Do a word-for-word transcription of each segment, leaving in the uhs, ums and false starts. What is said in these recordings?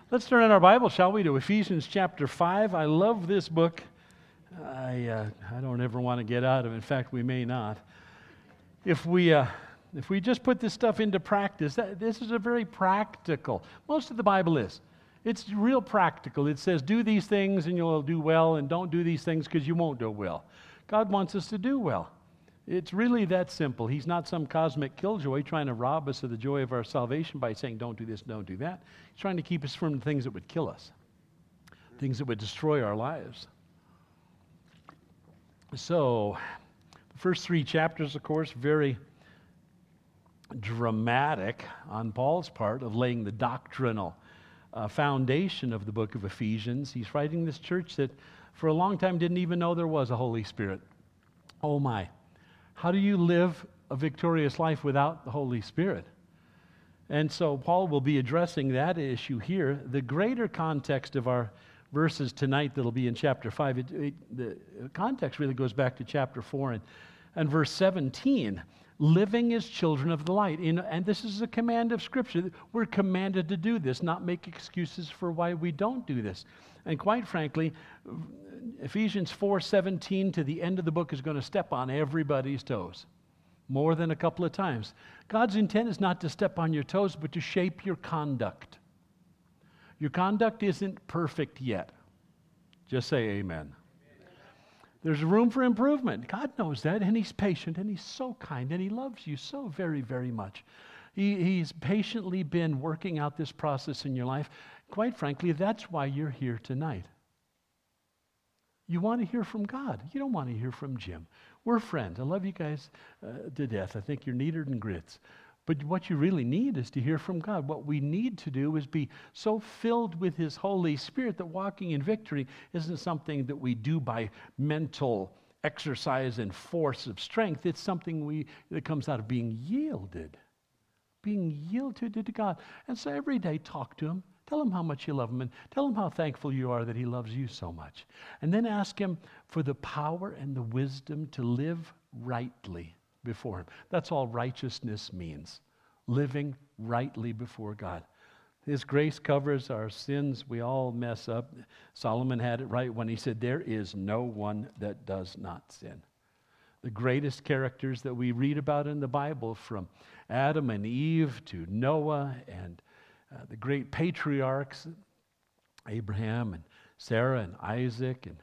Let's turn in our Bible, shall we, to Ephesians chapter five. I love this book. I uh, I don't ever want to get out of it. In fact, we may not. If we uh, if we just put this stuff into practice, that, this is a very practical. Most of the Bible is. It's real practical. It says, do these things and you'll do well, and don't do these things because you won't do well. God wants us to do well. It's really that simple. He's not some cosmic killjoy trying to rob us of the joy of our salvation by saying, don't do this, don't do that. He's trying to keep us from the things that would kill us, things that would destroy our lives. So, the first three chapters, of course, very dramatic on Paul's part of laying the doctrinal uh, foundation of the book of Ephesians. He's writing this church that for a long time didn't even know there was a Holy Spirit. Oh my. How do you live a victorious life without the Holy Spirit? And so Paul will be addressing that issue here. The greater context of our verses tonight that'll be in chapter five, it, it, the context really goes back to chapter four and, and verse seventeen. Living as children of the light. In, and this is a command of Scripture. We're commanded to do this, not make excuses for why we don't do this. And quite frankly, Ephesians four seventeen to the end of the book is going to step on everybody's toes more than a couple of times. God's intent is not to step on your toes, but to shape your conduct. Your conduct isn't perfect yet. Just say amen. There's room for improvement. God knows that, and He's patient, and He's so kind, and He loves you so very, very much. He, he's patiently been working out this process in your life. Quite frankly, that's why you're here tonight. You want to hear from God. You don't want to hear from Jim. We're friends. I love you guys uh, to death. I think you're neater than grits. But what you really need is to hear from God. What we need to do is be so filled with His Holy Spirit that walking in victory isn't something that we do by mental exercise and force of strength. It's something we that comes out of being yielded. Being yielded to God. And so every day talk to Him. Tell Him how much you love Him, and tell Him how thankful you are that He loves you so much. And then ask Him for the power and the wisdom to live rightly before Him. That's all righteousness means, living rightly before God. His grace covers our sins. We all mess up. Solomon had it right when he said, there is no one that does not sin. The greatest characters that we read about in the Bible, from Adam and Eve to Noah and Uh, the great patriarchs, Abraham and Sarah and Isaac and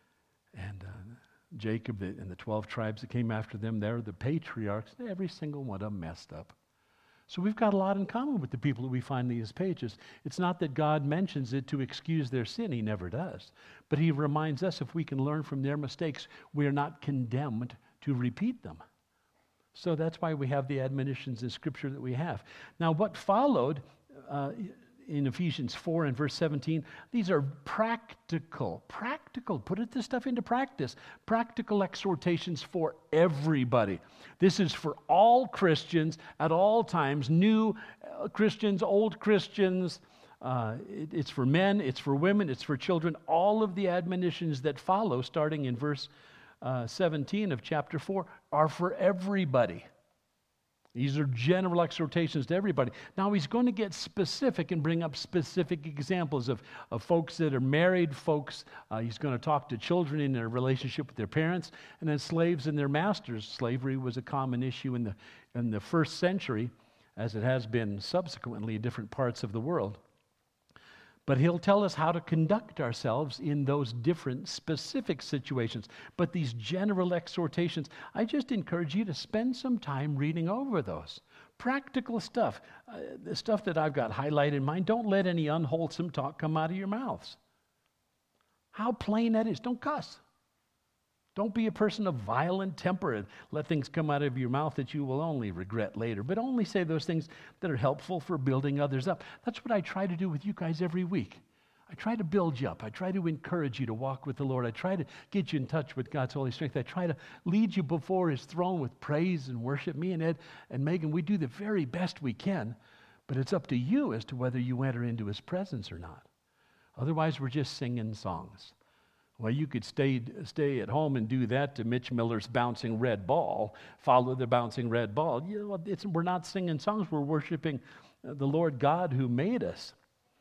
and uh, Jacob and the twelve tribes that came after them, they're the patriarchs. Every single one of them messed up. So we've got a lot in common with the people that we find in these pages. It's not that God mentions it to excuse their sin. He never does. But He reminds us if we can learn from their mistakes, we are not condemned to repeat them. So that's why we have the admonitions in Scripture that we have. Now, what followed Uh, in Ephesians four and verse seventeen, these are practical, practical, put it, this stuff into practice, practical exhortations for everybody. This is for all Christians at all times, new uh, Christians, old Christians. Uh, it, it's for men, it's for women, it's for children. All of the admonitions that follow, starting in verse uh, seventeen of chapter four, are for everybody. These are general exhortations to everybody. Now he's going to get specific and bring up specific examples of, of folks that are married, folks. Uh, he's going to talk to children in their relationship with their parents, and then slaves and their masters. Slavery was a common issue in the, in the first century, as it has been subsequently in different parts of the world. But he'll tell us how to conduct ourselves in those different specific situations. But these general exhortations, I just encourage you to spend some time reading over those. Practical stuff, uh, the stuff that I've got highlighted in mine. Don't let any unwholesome talk come out of your mouths. How plain that is. Don't cuss. Don't be a person of violent temper and let things come out of your mouth that you will only regret later. But only say those things that are helpful for building others up. That's what I try to do with you guys every week. I try to build you up. I try to encourage you to walk with the Lord. I try to get you in touch with God's Holy Spirit. I try to lead you before His throne with praise and worship. Me and Ed and Megan, we do the very best we can, but it's up to you as to whether you enter into His presence or not. Otherwise, we're just singing songs. Well, you could stay stay at home and do that to Mitch Miller's Bouncing Red Ball, follow the bouncing red ball. You know, it's, we're not singing songs, we're worshiping the Lord God who made us.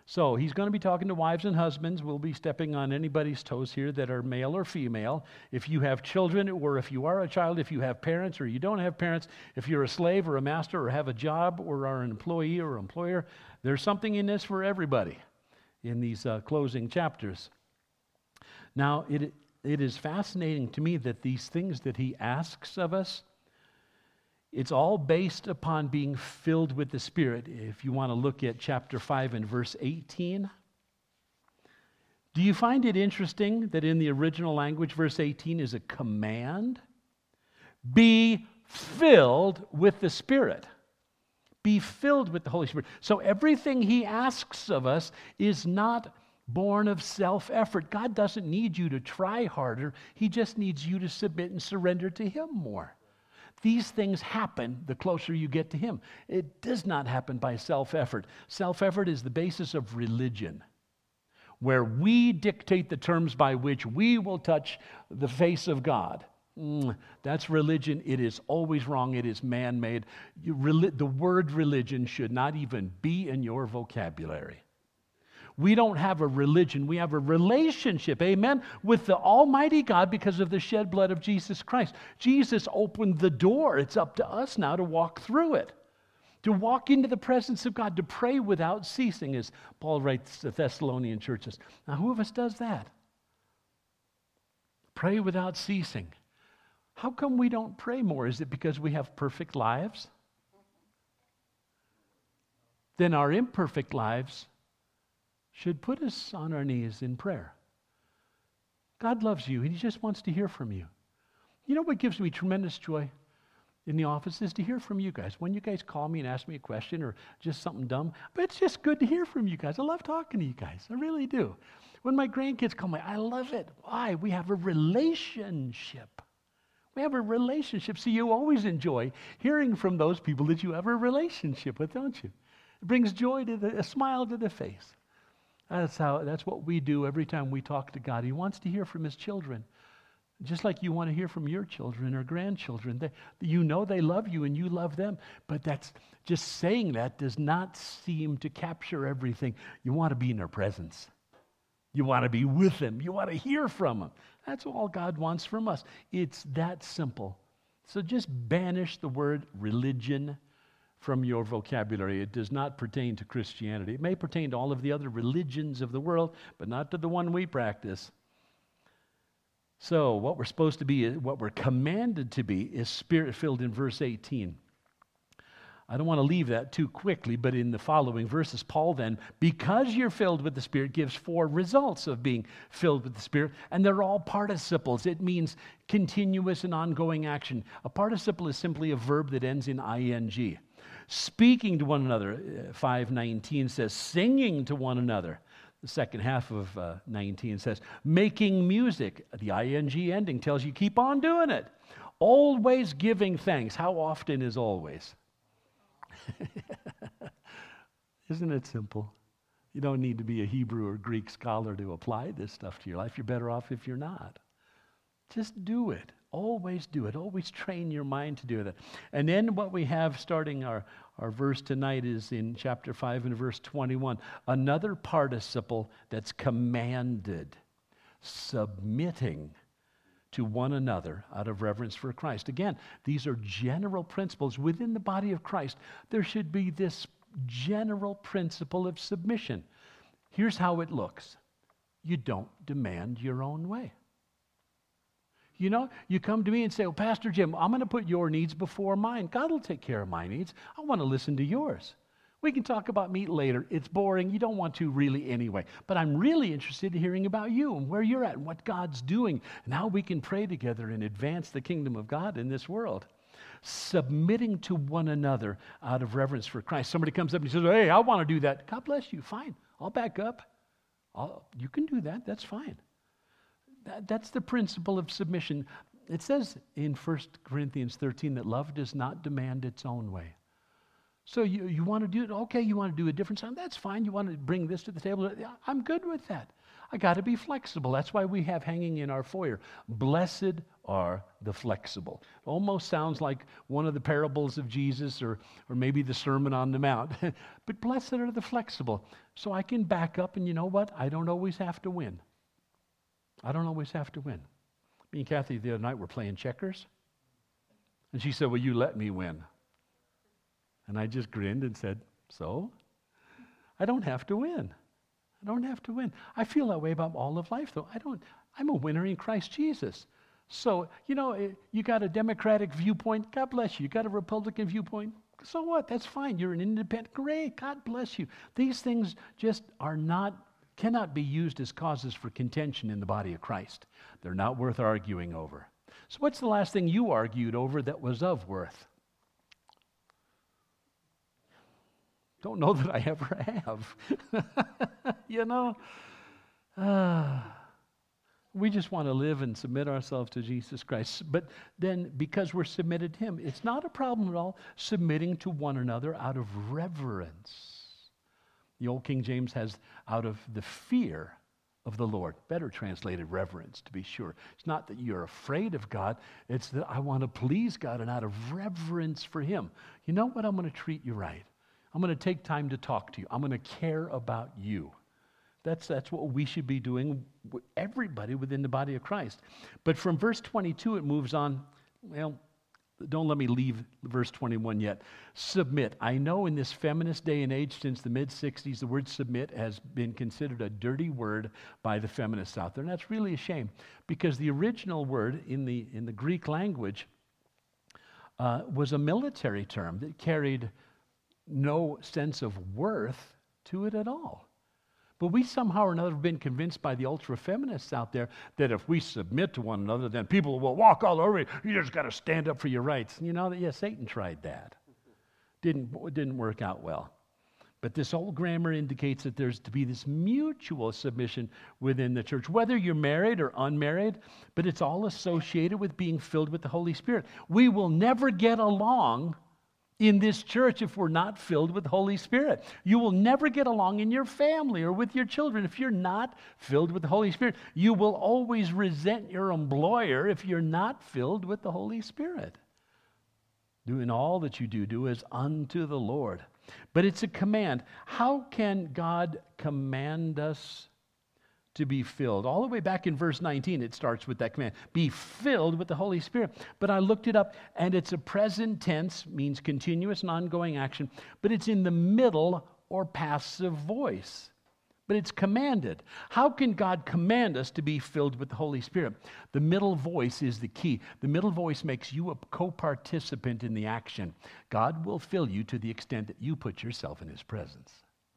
So he's going to be talking to wives and husbands. We'll be stepping on anybody's toes here that are male or female. If you have children, or if you are a child, if you have parents or you don't have parents, if you're a slave or a master or have a job or are an employee or employer, there's something in this for everybody in these uh, closing chapters. Now, it it is fascinating to me that these things that he asks of us, it's all based upon being filled with the Spirit. If you want to look at chapter five and verse eighteen. Do you find it interesting that in the original language, verse eighteen is a command? Be filled with the Spirit. Be filled with the Holy Spirit. So everything he asks of us is not born of self-effort. God doesn't need you to try harder. He just needs you to submit and surrender to him more. These things happen the closer you get to him. It does not happen by self-effort. Self-effort is the basis of religion, where we dictate the terms by which we will touch the face of God. Mm, that's religion. It is always wrong. It is man-made. You, reli- the word religion should not even be in your vocabulary. We don't have a religion. We have a relationship, amen, with the Almighty God because of the shed blood of Jesus Christ. Jesus opened the door. It's up to us now to walk through it, to walk into the presence of God, to pray without ceasing, as Paul writes to Thessalonian churches. Now, who of us does that? Pray without ceasing. How come we don't pray more? Is it because we have perfect lives? Then our imperfect lives should put us on our knees in prayer. God loves you, and he just wants to hear from you. You know what gives me tremendous joy in the office is to hear from you guys. When you guys call me and ask me a question or just something dumb, but it's just good to hear from you guys. I love talking to you guys. I really do. When my grandkids call me, I love it. Why? We have a relationship. We have a relationship. So you always enjoy hearing from those people that you have a relationship with, don't you? It brings joy to the, a smile to the face. That's how. That's what we do every time we talk to God. He wants to hear from his children, just like you want to hear from your children or grandchildren. They, you know they love you and you love them, but that's just saying that does not seem to capture everything. You want to be in their presence. You want to be with them. You want to hear from them. That's all God wants from us. It's that simple. So just banish the word religion from your vocabulary. It does not pertain to Christianity. It may pertain to all of the other religions of the world, but not to the one we practice. So what we're supposed to be, what we're commanded to be, is Spirit-filled in verse eighteen. I don't want to leave that too quickly, but in the following verses, Paul then, because you're filled with the Spirit, gives four results of being filled with the Spirit, and they're all participles. It means continuous and ongoing action. A participle is simply a verb that ends in ing. Speaking to one another, five nineteen says, singing to one another. The second half of uh, nineteen says, making music. The ing ending tells you keep on doing it. Always giving thanks. How often is always? Isn't it simple? You don't need to be a Hebrew or Greek scholar to apply this stuff to your life. You're better off if you're not. Just do it. Always do it. Always train your mind to do that. And then what we have starting our, our verse tonight is in chapter five and verse twenty-one. Another participle that's commanded. Submitting to one another out of reverence for Christ. Again, these are general principles within the body of Christ. There should be this general principle of submission. Here's how it looks. You don't demand your own way. You know, you come to me and say, well, Pastor Jim, I'm going to put your needs before mine. God will take care of my needs. I want to listen to yours. We can talk about meat later. It's boring. You don't want to really anyway. But I'm really interested in hearing about you and where you're at and what God's doing and how we can pray together and advance the kingdom of God in this world. Submitting to one another out of reverence for Christ. Somebody comes up and says, hey, I want to do that. God bless you. Fine. I'll back up. I'll, you can do that. That's fine. That, that's the principle of submission. It says in First Corinthians thirteen that love does not demand its own way. So you, you want to do it? Okay, you want to do a different sound? That's fine. You want to bring this to the table? Yeah, I'm good with that. I got to be flexible. That's why we have hanging in our foyer, blessed are the flexible. It almost sounds like one of the parables of Jesus or, or maybe the Sermon on the Mount. But blessed are the flexible. So I can back up, and you know what? I don't always have to win. I don't always have to win. Me and Kathy the other night were playing checkers. And she said, well, you let me win. And I just grinned and said, so? I don't have to win. I don't have to win. I feel that way about all of life, though. I don't, I'm a winner in Christ Jesus. So, you know, you got a Democratic viewpoint, God bless you. You got a Republican viewpoint, so what? That's fine. You're an independent, great, God bless you. These things just are not, cannot be used as causes for contention in the body of Christ. They're not worth arguing over. So what's the last thing you argued over that was of worth? Don't know that I ever have. You know, uh, we just want to live and submit ourselves to Jesus Christ. But then, because we're submitted to Him, it's not a problem at all submitting to one another out of reverence. The old King James has out of the fear of the Lord. Better translated reverence, to be sure. It's not that you're afraid of God. It's that I want to please God, and out of reverence for Him. You know what? I'm going to treat you right. I'm going to take time to talk to you. I'm going to care about you. That's, that's what we should be doing, everybody within the body of Christ. But from verse twenty-two, it moves on. Well, don't let me leave verse twenty-one yet. Submit. I know in this feminist day and age, since the mid-sixties, the word submit has been considered a dirty word by the feminists out there. And that's really a shame, because the original word in the, in the Greek language uh, was a military term that carried no sense of worth to it at all. But we somehow or another have been convinced by the ultra-feminists out there that if we submit to one another, then people will walk all over you. You just got to stand up for your rights. And you know that, yeah, Satan tried that. Didn't, didn't work out well. But this old grammar indicates that there's to be this mutual submission within the church, whether you're married or unmarried, but it's all associated with being filled with the Holy Spirit. We will never get along in this church if we're not filled with the Holy Spirit. You will never get along in your family or with your children if you're not filled with the Holy Spirit. You will always resent your employer if you're not filled with the Holy Spirit. Doing all that you do, do as unto the Lord. But it's a command. How can God command us to be filled? All the way back in verse nineteen, it starts with that command. Be filled with the Holy Spirit. But I looked it up, and it's a present tense, means continuous and ongoing action, but it's in the middle or passive voice. But it's commanded. How can God command us to be filled with the Holy Spirit? The middle voice is the key. The middle voice makes you a co-participant in the action. God will fill you to the extent that you put yourself in His presence.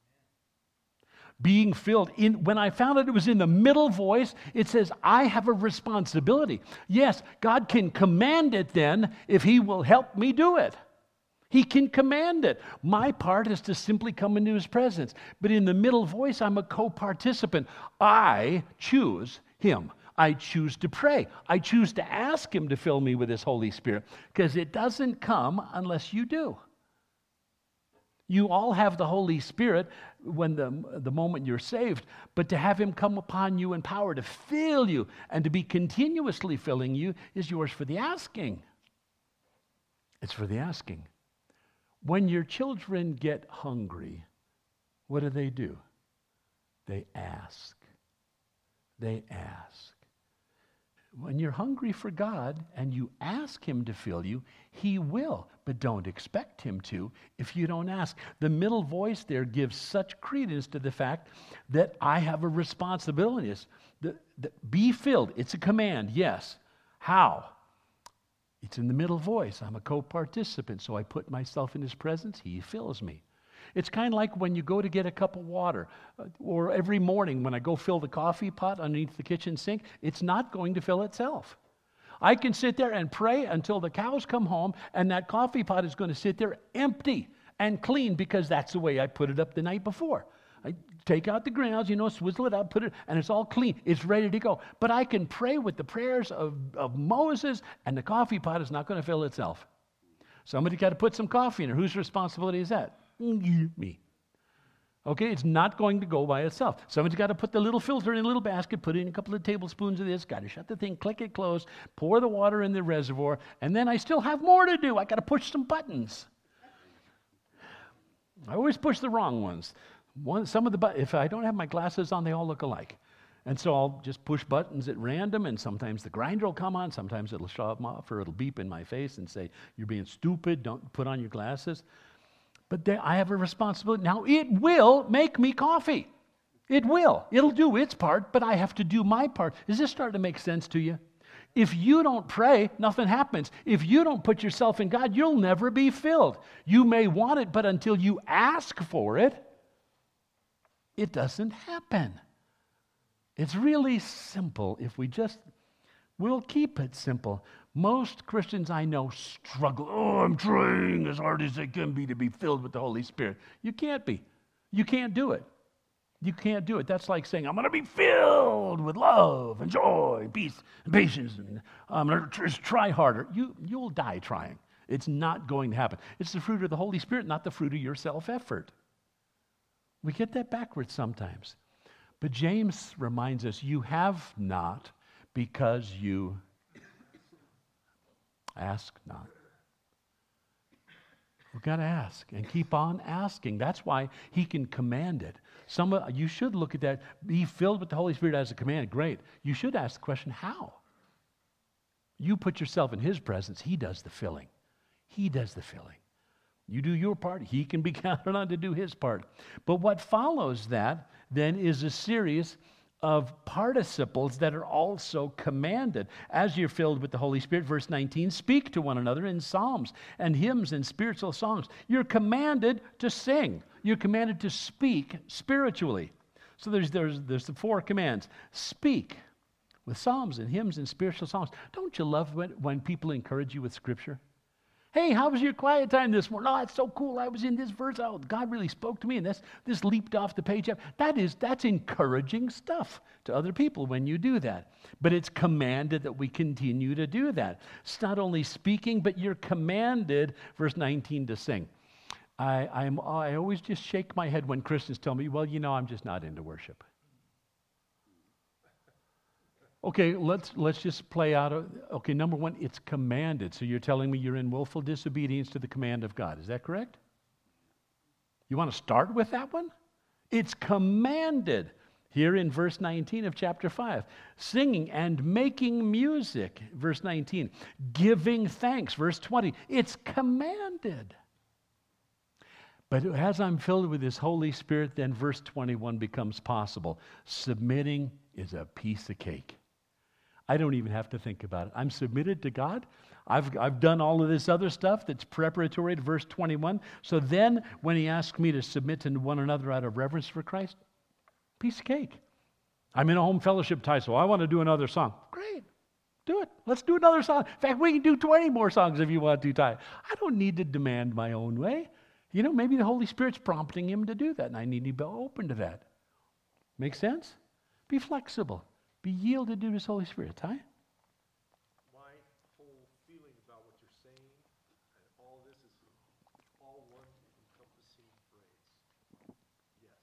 Being filled. In, when I found out it was in the middle voice, it says, I have a responsibility. Yes, God can command it then if He will help me do it. He can command it. My part is to simply come into His presence. But in the middle voice, I'm a co-participant. I choose Him. I choose to pray. I choose to ask Him to fill me with His Holy Spirit, because it doesn't come unless you do. You all have the Holy Spirit when the, the moment you're saved, but to have Him come upon you in power to fill you and to be continuously filling you is yours for the asking. It's for the asking. When your children get hungry, what do they do? They ask. They ask. When you're hungry for God and you ask Him to fill you, He will, but don't expect Him to if you don't ask. The middle voice there gives such credence to the fact that I have a responsibility. The, the, be filled. It's a command, yes. How? It's in the middle voice. I'm a co-participant, so I put myself in His presence. He fills me. It's kind of like when you go to get a cup of water, uh, or every morning when I go fill the coffee pot underneath the kitchen sink, it's not going to fill itself. I can sit there and pray until the cows come home, and that coffee pot is going to sit there empty and clean, because that's the way I put it up the night before. I take out the grounds, you know, swizzle it up, put it, and it's all clean. It's ready to go. But I can pray with the prayers of, of Moses, and the coffee pot is not going to fill itself. Somebody's got to put some coffee in her. Whose responsibility is that? Me. Okay, it's not going to go by itself. Somebody's got to put the little filter in a little basket, put in a couple of tablespoons of this, got to shut the thing, click it closed, pour the water in the reservoir, and then I still have more to do. I got to push some buttons. I always push the wrong ones. One, some of the but- if I don't have my glasses on, they all look alike. And so I'll just push buttons at random, and sometimes the grinder will come on, sometimes it'll shut them off, or it'll beep in my face and say, "You're being stupid, don't put on your glasses." But there, I have a responsibility. Now, it will make me coffee. It will. It'll do its part, but I have to do my part. Is this starting to make sense to you? If you don't pray, nothing happens. If you don't put yourself in God, you'll never be filled. You may want it, but until you ask for it, it doesn't happen. It's really simple if we just, we'll keep it simple. Most Christians I know struggle. Oh, I'm trying as hard as I can be to be filled with the Holy Spirit. You can't be. You can't do it. You can't do it. That's like saying, I'm going to be filled with love and joy, peace, and patience, and I'm going to just try harder. You, you'll die trying. It's not going to happen. It's the fruit of the Holy Spirit, not the fruit of your self-effort. We get that backwards sometimes. But James reminds us, you have not because you ask not. We've got to ask and keep on asking. That's why he can command it. Some of, you should look at that. Be filled with the Holy Spirit as a command. Great. You should ask the question, how? You put yourself in his presence. He does the filling. He does the filling. You do your part. He can be counted on to do his part. But what follows that then is a series of participles that are also commanded. As you're filled with the Holy Spirit, verse nineteen, speak to one another in psalms and hymns and spiritual songs. You're commanded to sing. You're commanded to speak spiritually. So there's, there's, there's the four commands. Speak with psalms and hymns and spiritual songs. Don't you love when, when people encourage you with Scripture? Hey, how was your quiet time this morning? Oh, it's so cool. I was in this verse. Oh, God really spoke to me, and this, this leaped off the page. That is, that's encouraging stuff to other people when you do that. But it's commanded that we continue to do that. It's not only speaking, but you're commanded, verse nineteen, to sing. I, I'm, I always just shake my head when Christians tell me, well, you know, I'm just not into worship. Okay, let's let's just play out. A, okay, number one, it's commanded. So you're telling me you're in willful disobedience to the command of God. Is that correct? You want to start with that one? It's commanded here in verse nineteen of chapter five. Singing and making music, verse nineteen. Giving thanks, verse twenty. It's commanded. But as I'm filled with His Holy Spirit, then verse twenty-one becomes possible. Submitting is a piece of cake. I don't even have to think about it. I'm submitted to God. I've, I've done all of this other stuff that's preparatory to verse twenty-one. So then when he asks me to submit to one another out of reverence for Christ, piece of cake. I'm in a home fellowship tie, so I want to do another song. Great. Do it. Let's do another song. In fact, we can do twenty more songs if you want to, Ty. I don't need to demand my own way. You know, maybe the Holy Spirit's prompting him to do that, and I need to be open to that. Make sense? Be flexible. Be yielded to His Holy Spirit, Ty. My whole feeling about what you're saying and all this is all one encompassing phrase. Yes.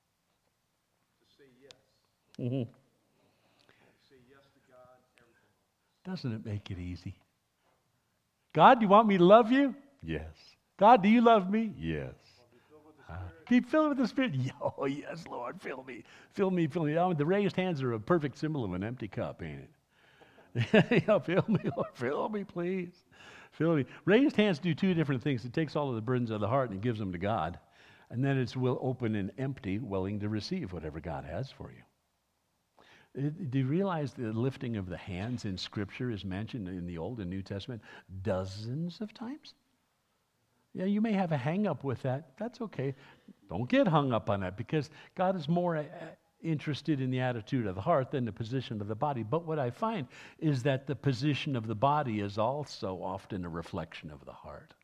To say yes. Mm-hmm. To say yes to God, everything. Doesn't it make it easy? God, do you want me to love you? Yes. God, do you love me? Yes. Uh, be filled with the Spirit. Oh, yes, Lord, fill me. Fill me, fill me. Oh, the raised hands are a perfect symbol of an empty cup, ain't it? Yeah, fill me, Lord, fill me, please. Fill me. Raised hands do two different things. It takes all of the burdens of the heart and gives them to God. And then it's will open and empty, willing to receive whatever God has for you. It, do you realize the lifting of the hands in Scripture is mentioned in the Old and New Testament dozens of times? Yeah, you may have a hang up with that. That's okay. Don't get hung up on that because God is more uh, interested in the attitude of the heart than the position of the body. But what I find is that the position of the body is also often a reflection of the heart.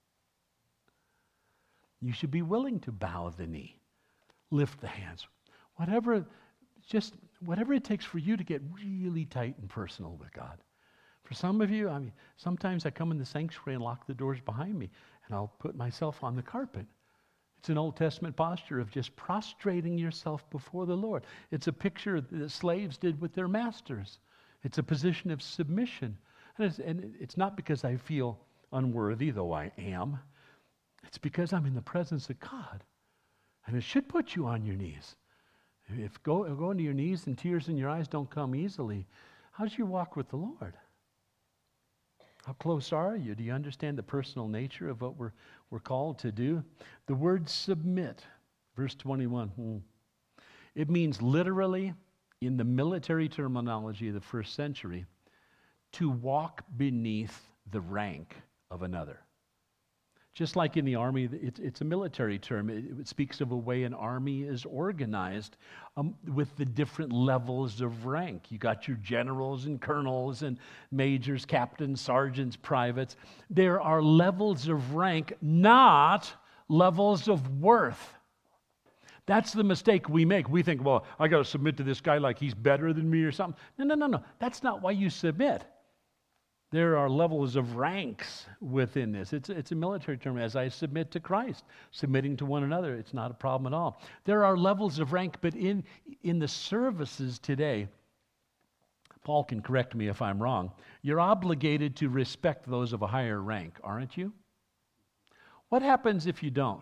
You should be willing to bow the knee, lift the hands, whatever, just whatever it takes for you to get really tight and personal with God. For some of you, I mean, sometimes I come in the sanctuary and lock the doors behind me, and I'll put myself on the carpet. It's an Old Testament posture of just prostrating yourself before the Lord. It's a picture that slaves did with their masters. It's a position of submission. And it's, and it's not because I feel unworthy, though I am. It's because I'm in the presence of God. And it should put you on your knees. If go, going to your knees and tears in your eyes don't come easily, how's your walk with the Lord? How close are you? Do you understand the personal nature of what we're, we're called to do? The word submit, verse twenty-one, hmm. It means literally, in the military terminology of the first century, to walk beneath the rank of another. Just like in the army, it's, it's a military term. It, it speaks of a way an army is organized um, with the different levels of rank. You got your generals and colonels and majors, captains, sergeants, privates. There are levels of rank, not levels of worth. That's the mistake we make. We think, well, I got to submit to this guy like he's better than me or something. No, no, no, no. That's not why you submit. There are levels of ranks within this. It's, it's a military term. As I submit to Christ, submitting to one another, it's not a problem at all. There are levels of rank, but in, in the services today, Paul can correct me if I'm wrong, you're obligated to respect those of a higher rank, aren't you? What happens if you don't?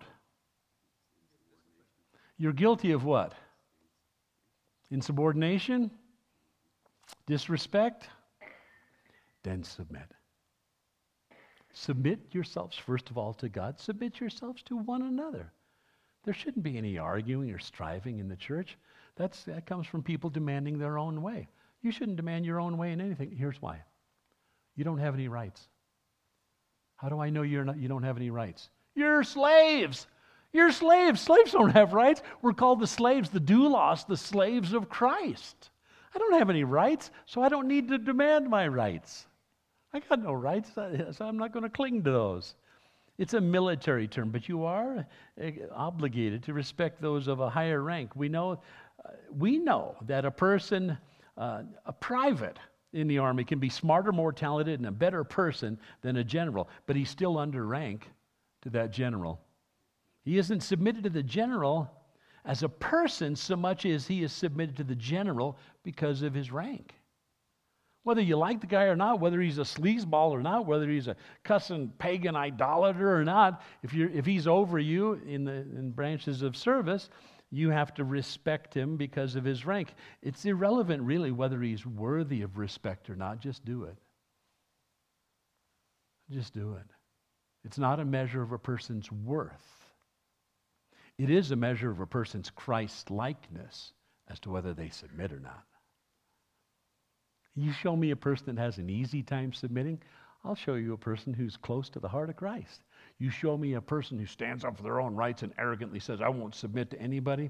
You're guilty of what? Insubordination? Disrespect? Then submit. Submit yourselves, first of all, to God. Submit yourselves to one another. There shouldn't be any arguing or striving in the church. That's, that comes from people demanding their own way. You shouldn't demand your own way in anything. Here's why. You don't have any rights. How do I know you're not, you don't have any rights? You're slaves. You're slaves. Slaves don't have rights. We're called the slaves, the doulos, the slaves of Christ. I don't have any rights, so I don't need to demand my rights. I got no rights, so I'm not going to cling to those. It's a military term, but you are obligated to respect those of a higher rank. We know, uh, we know that a person, uh, a private in the army can be smarter, more talented, and a better person than a general, but he's still under rank to that general. He isn't submitted to the general as a person so much as he is submitted to the general because of his rank. Whether you like the guy or not, whether he's a sleazeball or not, whether he's a cussing pagan idolater or not, if you're if he's over you in the in branches of service, you have to respect him because of his rank. It's irrelevant really whether he's worthy of respect or not. Just do it. Just do it. It's not a measure of a person's worth. It is a measure of a person's Christ-likeness as to whether they submit or not. You show me a person that has an easy time submitting, I'll show you a person who's close to the heart of Christ. You show me a person who stands up for their own rights and arrogantly says, I won't submit to anybody,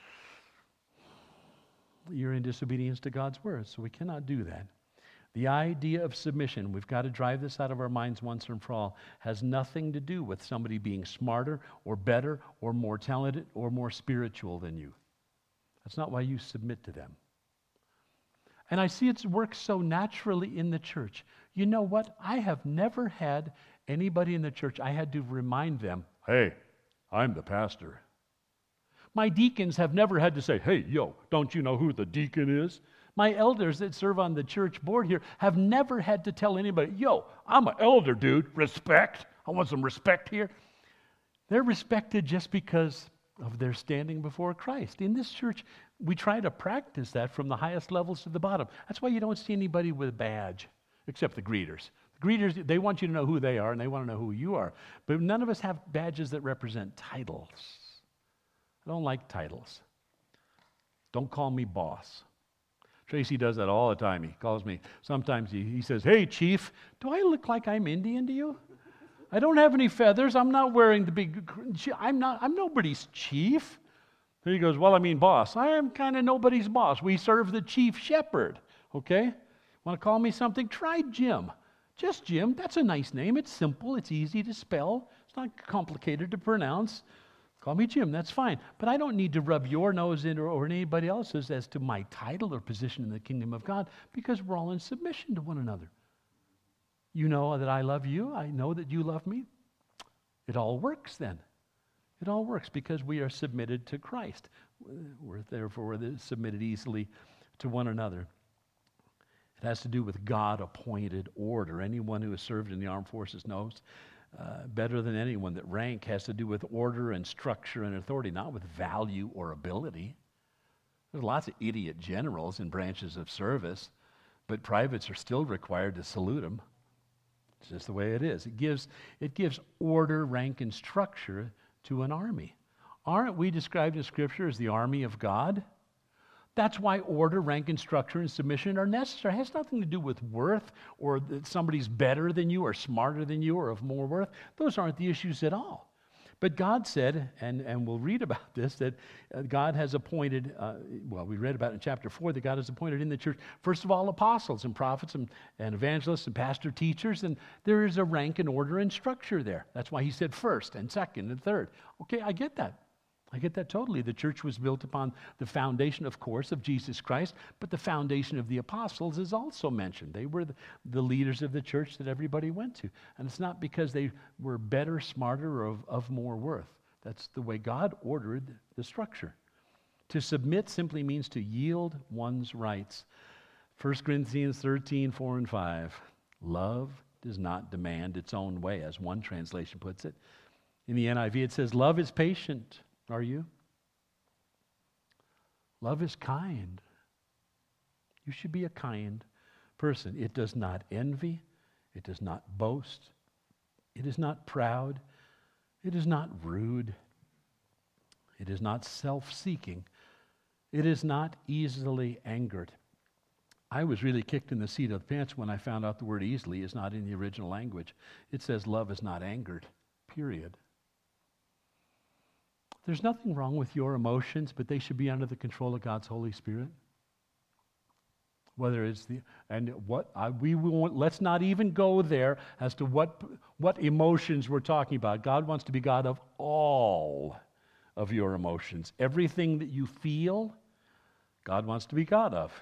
you're in disobedience to God's word, so we cannot do that. The idea of submission, we've got to drive this out of our minds once and for all, has nothing to do with somebody being smarter or better or more talented or more spiritual than you. That's not why you submit to them. And I see it's worked so naturally in the church. You know what? I have never had anybody in the church, I had to remind them, hey, I'm the pastor. My deacons have never had to say, hey, yo, don't you know who the deacon is? My elders that serve on the church board here have never had to tell anybody, yo, I'm an elder, dude. Respect. I want some respect here. They're respected just because of their standing before Christ. In this church, we try to practice that from the highest levels to the bottom. That's why you don't see anybody with a badge, except the greeters. The greeters, they want you to know who they are, and they want to know who you are. But none of us have badges that represent titles. I don't like titles. Don't call me boss. Tracy does that all the time. He calls me. Sometimes he, he says, hey, chief, do I look like I'm Indian to you? I don't have any feathers. I'm not wearing the big, I'm not, I'm nobody's chief. Then he goes, well, I mean boss. I am kind of nobody's boss. We serve the chief shepherd, okay? Want to call me something? Try Jim. Just Jim. That's a nice name. It's simple. It's easy to spell. It's not complicated to pronounce. Call me Jim. That's fine. But I don't need to rub your nose in or, or anybody else's as to my title or position in the kingdom of God because we're all in submission to one another. You know that I love you. I know that you love me. It all works then. It all works because we are submitted to Christ. We're therefore we're submitted easily to one another. It has to do with God-appointed order. Anyone who has served in the armed forces knows uh, better than anyone that rank has to do with order and structure and authority, not with value or ability. There's lots of idiot generals in branches of service, but privates are still required to salute them. It's just the way it is. It gives, it gives order, rank, and structure to an army. Aren't we described in Scripture as the army of God? That's why order, rank, and structure and submission are necessary. It has nothing to do with worth or that somebody's better than you or smarter than you or of more worth. Those aren't the issues at all. But God said, and, and we'll read about this, that uh, God has appointed, uh, well, we read about it in chapter four, that God has appointed in the church, first of all, apostles and prophets and, and evangelists and pastor teachers, and there is a rank and order and structure there. That's why he said first and second and third. Okay, I get that. I get that totally. The church was built upon the foundation, of course, of Jesus Christ, but the foundation of the apostles is also mentioned. They were the, the leaders of the church that everybody went to. And it's not because they were better, smarter, or of, of more worth. That's the way God ordered the structure. To submit simply means to yield one's rights. First Corinthians thirteen, four and five. Love does not demand its own way, as one translation puts it. In the N I V, it says, love is patient. Are you? Love is kind. You should be a kind person. It does not envy. It does not boast. It is not proud. It is not rude. It is not self-seeking. It is not easily angered. I was really kicked in the seat of the pants when I found out the word easily is not in the original language. It says love is not angered, period. There's nothing wrong with your emotions, but they should be under the control of God's Holy Spirit. Whether it's the, and what, I, we won't, let's not even go there as to what, what emotions we're talking about. God wants to be God of all of your emotions. Everything that you feel, God wants to be God of.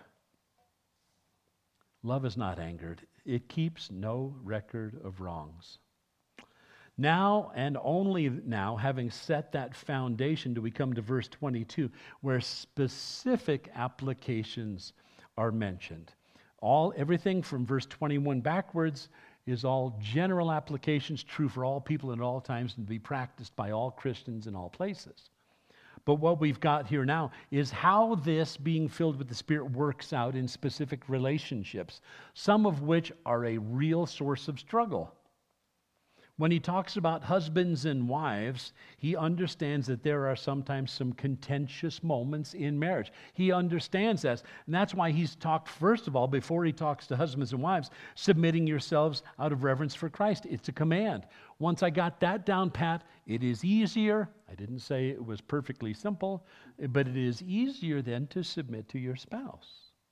Love is not angered. It keeps no record of wrongs. Now and only now, having set that foundation, do we come to verse twenty-two, where specific applications are mentioned. All, everything from verse twenty-one backwards is all general applications, true for all people at all times and to be practiced by all Christians in all places. But what we've got here now is how this being filled with the Spirit works out in specific relationships, some of which are a real source of struggle. When he talks about husbands and wives, he understands that there are sometimes some contentious moments in marriage. He understands that. And that's why he's talked, first of all, before he talks to husbands and wives, submitting yourselves out of reverence for Christ. It's a command. Once I got that down pat, it is easier. I didn't say it was perfectly simple, but it is easier then to submit to your spouse.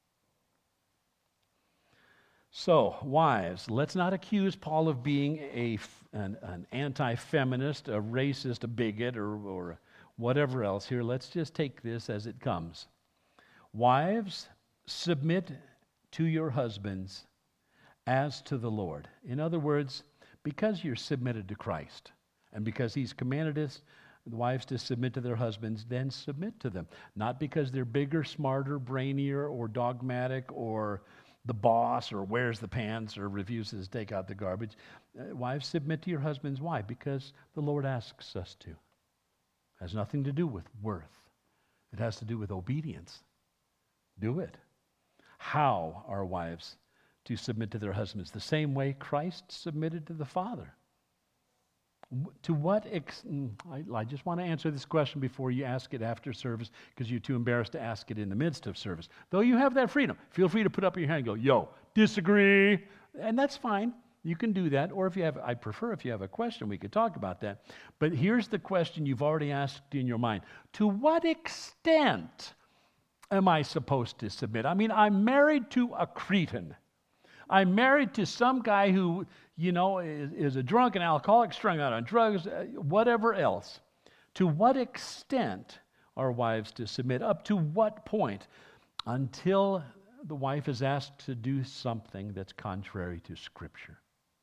So, wives, let's not accuse Paul of being a, an, an anti-feminist, a racist, a bigot, or, or whatever else here. Let's just take this as it comes. Wives, submit to your husbands as to the Lord. In other words, because you're submitted to Christ, and because he's commanded us, the wives to submit to their husbands, then submit to them. Not because they're bigger, smarter, brainier, or dogmatic, or the boss, or wears the pants, or refuses to take out the garbage. Uh, wives, submit to your husbands. Why? Because the Lord asks us to. It has nothing to do with worth. It has to do with obedience. Do it. How are wives to submit to their husbands? The same way Christ submitted to the Father. To what extent, I, I just want to answer this question before you ask it after service, because you're too embarrassed to ask it in the midst of service. Though you have that freedom. Feel free to put up your hand and go, yo, disagree. And that's fine. You can do that. Or if you have, I prefer if you have a question, we could talk about that. But here's the question you've already asked in your mind. To what extent am I supposed to submit? I mean, I'm married to a cretin. I'm married to some guy who, you know, is, is a drunk, an alcoholic, strung out on drugs, uh, whatever else. To what extent are wives to submit? Up to what point? Until the wife is asked to do something that's contrary to Scripture.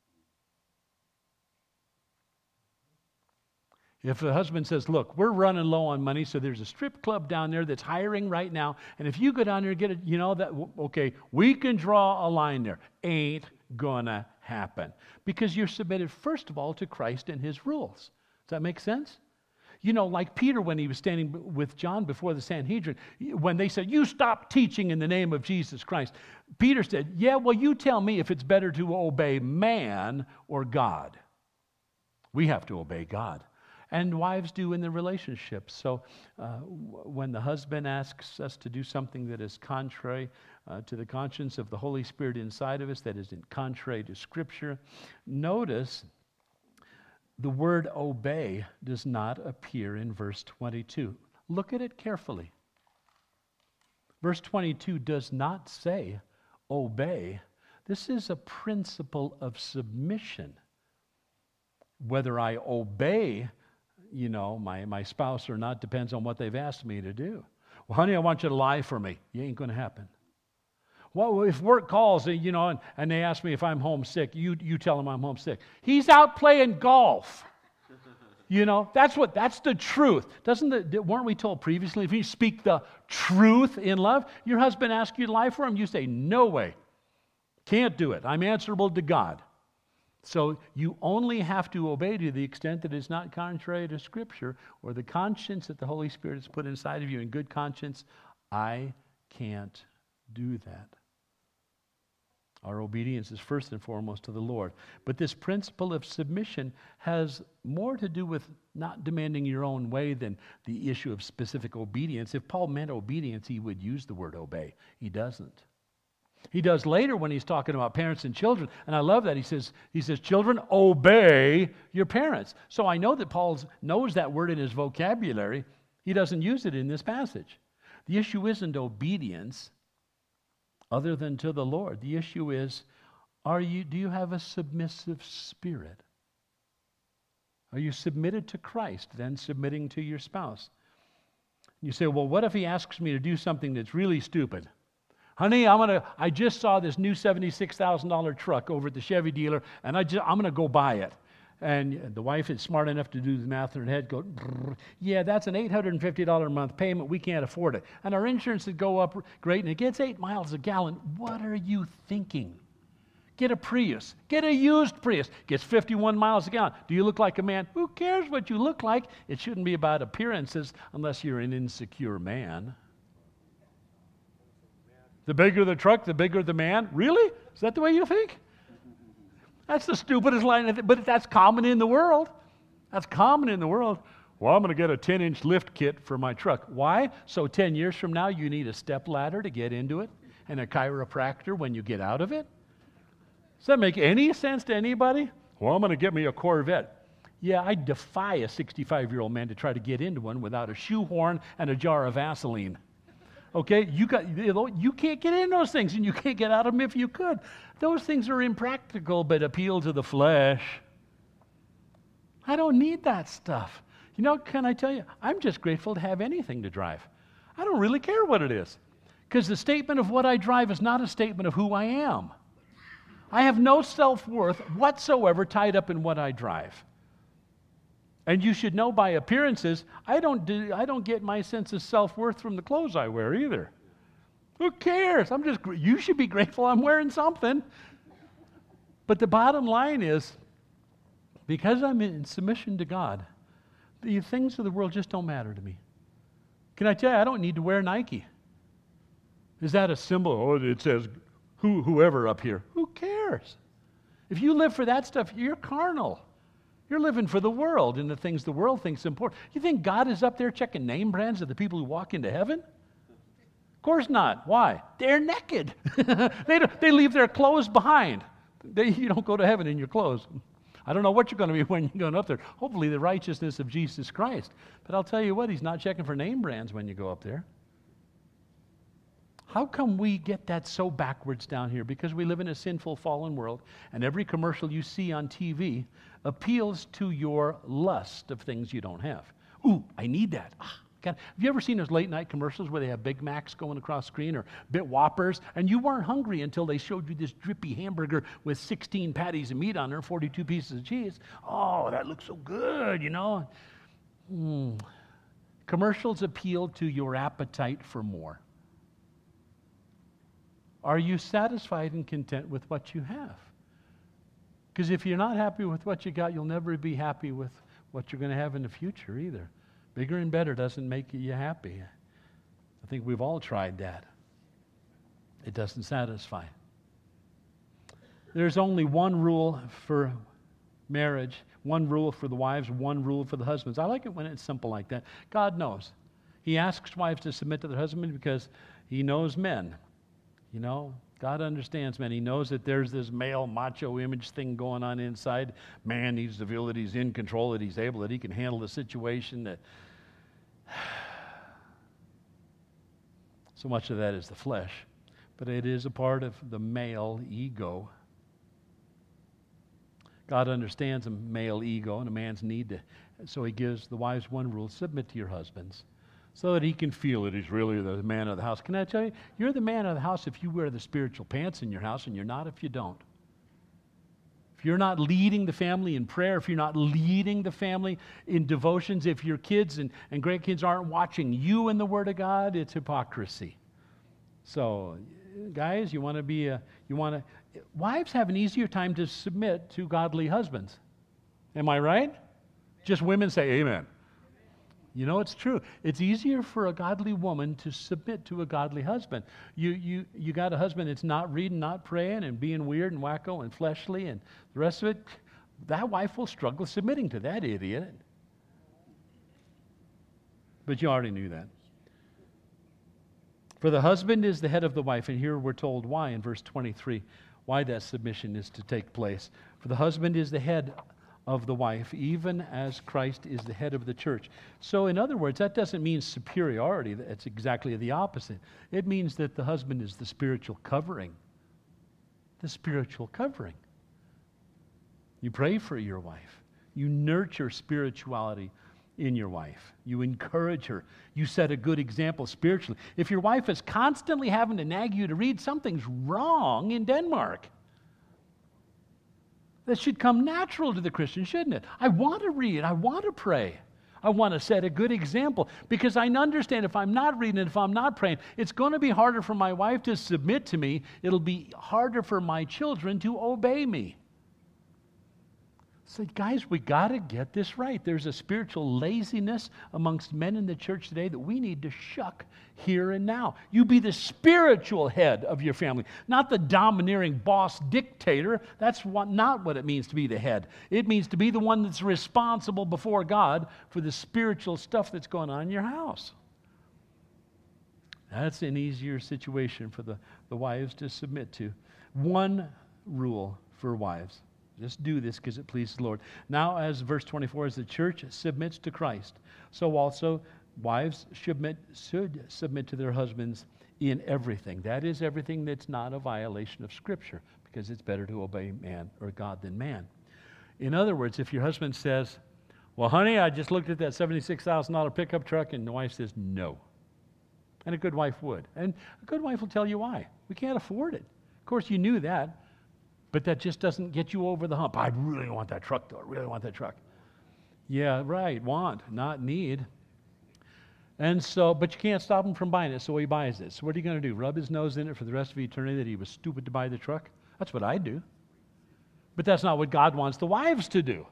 If the husband says, look, we're running low on money, so there's a strip club down there that's hiring right now, and if you go down there and get it, you know, that, okay, we can draw a line there. Ain't gonna happen. Because you're submitted, first of all, to Christ and his rules. Does that make sense? You know, like Peter when he was standing with John before the Sanhedrin, when they said, you stop teaching in the name of Jesus Christ. Peter said, yeah, well, you tell me if it's better to obey man or God. We have to obey God. And wives do in the relationship. So uh, w- when the husband asks us to do something that is contrary uh, to the conscience of the Holy Spirit inside of us, that is in contrary to Scripture, notice the word obey does not appear in verse twenty-two. Look at it carefully. Verse twenty-two does not say obey. This is a principle of submission. Whether I obey, you know, my, my spouse or not depends on what they've asked me to do. Well, honey, I want you to lie for me. It ain't going to happen. Well, if work calls, you know, and, and they ask me if I'm homesick, you, you tell them I'm homesick. He's out playing golf. You know, that's what, that's the truth. Doesn't the, weren't we told previously, if you speak the truth in love, your husband asks you to lie for him, you say, no way. Can't do it. I'm answerable to God. So you only have to obey to the extent that it's not contrary to Scripture or the conscience that the Holy Spirit has put inside of you in good conscience. I can't do that. Our obedience is first and foremost to the Lord. But this principle of submission has more to do with not demanding your own way than the issue of specific obedience. If Paul meant obedience, he would use the word obey. He doesn't. He does later when he's talking about parents and children. And I love that. He says, he says, children, obey your parents. So I know that Paul knows that word in his vocabulary. He doesn't use it in this passage. The issue isn't obedience other than to the Lord. The issue is, are you, do you have a submissive spirit? Are you submitted to Christ, then submitting to your spouse? You say, well, what if he asks me to do something that's really stupid? Honey, I'm gonna. I just saw this new seventy-six thousand dollars truck over at the Chevy dealer, and I just, I'm going to go buy it. And the wife is smart enough to do the math in her head, go, yeah, that's an eight hundred fifty dollars a month payment. We can't afford it. And our insurance would go up great, and it gets eight miles a gallon. What are you thinking? Get a Prius. Get a used Prius. Gets fifty-one miles a gallon. Do you look like a man? Who cares what you look like? It shouldn't be about appearances unless you're an insecure man. The bigger the truck, the bigger the man. Really? Is that the way you think? That's the stupidest line, but that's common in the world. That's common in the world. Well, I'm going to get a ten-inch lift kit for my truck. Why? So ten years from now, you need a step ladder to get into it and a chiropractor when you get out of it? Does that make any sense to anybody? Well, I'm going to get me a Corvette. Yeah, I defy a sixty-five-year-old man to try to get into one without a shoehorn and a jar of Vaseline. Okay, you got you know, you can't get in those things, and you can't get out of them if you could. Those things are impractical, but appeal to the flesh. I don't need that stuff. You know, can I tell you, I'm just grateful to have anything to drive. I don't really care what it is, because the statement of what I drive is not a statement of who I am. I have no self-worth whatsoever tied up in what I drive. And you should know by appearances, I don't do, I don't get my sense of self-worth from the clothes I wear either. Who cares? I'm just, you should be grateful I'm wearing something. But the bottom line is, because I'm in submission to God, the things of the world just don't matter to me. Can I tell you, I don't need to wear Nike. Is that a symbol? Oh, it says who, whoever up here. Who cares? If you live for that stuff, you're carnal. You're living for the world and the things the world thinks important. You think God is up there checking name brands of the people who walk into heaven? Of course not. Why? They're naked. they, don't, they leave their clothes behind. They, you don't go to heaven in your clothes. I don't know what you're going to be when you're going up there. Hopefully the righteousness of Jesus Christ. But I'll tell you what, he's not checking for name brands when you go up there. How come we get that so backwards down here? Because we live in a sinful, fallen world, and every commercial you see on T V appeals to your lust of things you don't have. Ooh, I need that. Ah, God. Have you ever seen those late night commercials where they have Big Macs going across screen or Bit Whoppers, and you weren't hungry until they showed you this drippy hamburger with sixteen patties of meat on there, forty-two pieces of cheese? Oh, that looks so good, you know. Mm. Commercials appeal to your appetite for more. Are you satisfied and content with what you have? Because if you're not happy with what you got, you'll never be happy with what you're going to have in the future either. Bigger and better doesn't make you happy. I think we've all tried that. It doesn't satisfy. There's only one rule for marriage, one rule for the wives, one rule for the husbands. I like it when it's simple like that. God knows. He asks wives to submit to their husband because he knows men. You know, God understands men. He knows that there's this male macho image thing going on inside. Man needs to feel that he's in control, that he's able, that he can handle the situation. That so much of that is the flesh, but it is a part of the male ego. God understands a male ego and a man's need to, so he gives the wives one rule: submit to your husbands, so that he can feel that he's really the man of the house. Can I tell you, you're the man of the house if you wear the spiritual pants in your house, and you're not if you don't. If you're not leading the family in prayer, if you're not leading the family in devotions, if your kids and, and grandkids aren't watching you in the Word of God, it's hypocrisy. So, guys, you want to be a, you want to, wives have an easier time to submit to godly husbands. Am I right? Just women say amen. You know, it's true. It's easier for a godly woman to submit to a godly husband. You you you got a husband that's not reading, not praying, and being weird and wacko and fleshly and the rest of it, that wife will struggle submitting to that idiot. But you already knew that. For the husband is the head of the wife, and here we're told why in verse twenty-three, why that submission is to take place. For the husband is the head of the wife, even as Christ is the head of the church. So in other words, that doesn't mean superiority. That's exactly the opposite. It means that the husband is the spiritual covering. The spiritual covering. You pray for your wife. You nurture spirituality in your wife. You encourage her. You set a good example spiritually. If your wife is constantly having to nag you to read, something's wrong in Denmark. That should come natural to the Christian, shouldn't it? I want to read. I want to pray. I want to set a good example because I understand if I'm not reading, if I'm not praying, it's going to be harder for my wife to submit to me. It'll be harder for my children to obey me. So, guys, we got to get this right. There's a spiritual laziness amongst men in the church today that we need to shuck here and now. You be the spiritual head of your family, not the domineering boss dictator. That's what, not what it means to be the head. It means to be the one that's responsible before God for the spiritual stuff that's going on in your house. That's an easier situation for the, the wives to submit to. One rule for wives. Just do this because it pleases the Lord. Now, as verse twenty-four, as the church submits to Christ, so also wives should submit, should submit to their husbands in everything. That is everything that's not a violation of Scripture, because it's better to obey man or God than man. In other words, if your husband says, well, honey, I just looked at that seventy-six thousand dollars pickup truck, and the wife says, no. And a good wife would. And a good wife will tell you why. We can't afford it. Of course, you knew that. But that just doesn't get you over the hump. I really want that truck, though. I really want that truck. Yeah, right. Want, not need. And so, but you can't stop him from buying it, so he buys it. So what are you going to do? Rub his nose in it for the rest of eternity that he was stupid to buy the truck? That's what I do. But that's not what God wants the wives to do.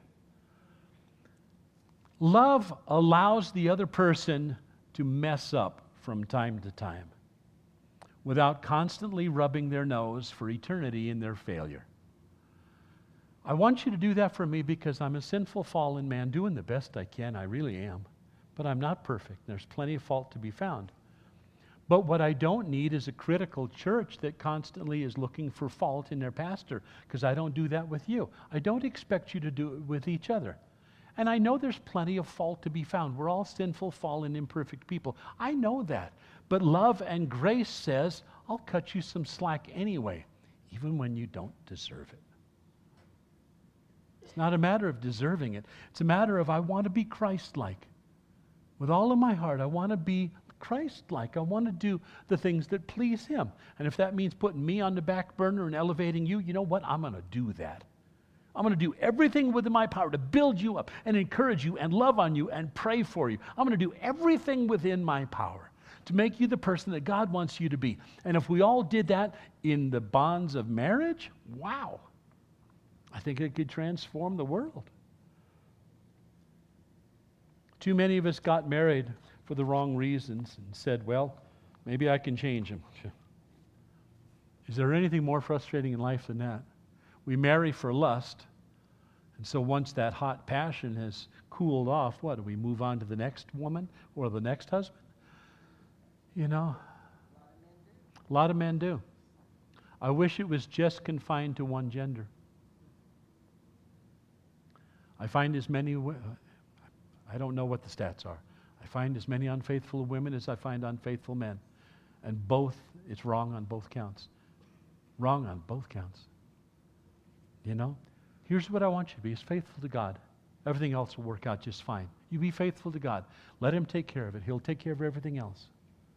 Love allows the other person to mess up from time to time, without constantly rubbing their nose for eternity in their failure. I want you to do that for me because I'm a sinful, fallen man doing the best I can. I really am. But I'm not perfect. There's plenty of fault to be found. But what I don't need is a critical church that constantly is looking for fault in their pastor, because I don't do that with you. I don't expect you to do it with each other. And I know there's plenty of fault to be found. We're all sinful, fallen, imperfect people. I know that. But love and grace says, I'll cut you some slack anyway, even when you don't deserve it. It's not a matter of deserving it. It's a matter of I want to be Christ-like. With all of my heart, I want to be Christ-like. I want to do the things that please Him. And if that means putting me on the back burner and elevating you, you know what? I'm going to do that. I'm going to do everything within my power to build you up and encourage you and love on you and pray for you. I'm going to do everything within my power to make you the person that God wants you to be. And if we all did that in the bonds of marriage, wow, I think it could transform the world. Too many of us got married for the wrong reasons and said, well, maybe I can change him. Is there anything more frustrating in life than that? We marry for lust, and so once that hot passion has cooled off, what, do we move on to the next woman or the next husband? You know, a lot of men do. I wish it was just confined to one gender. I find as many, I don't know what the stats are. I find as many unfaithful women as I find unfaithful men. And both, it's wrong on both counts. Wrong on both counts. You know? Here's what I want you to be, is faithful to God. Everything else will work out just fine. You be faithful to God. Let Him take care of it. He'll take care of everything else.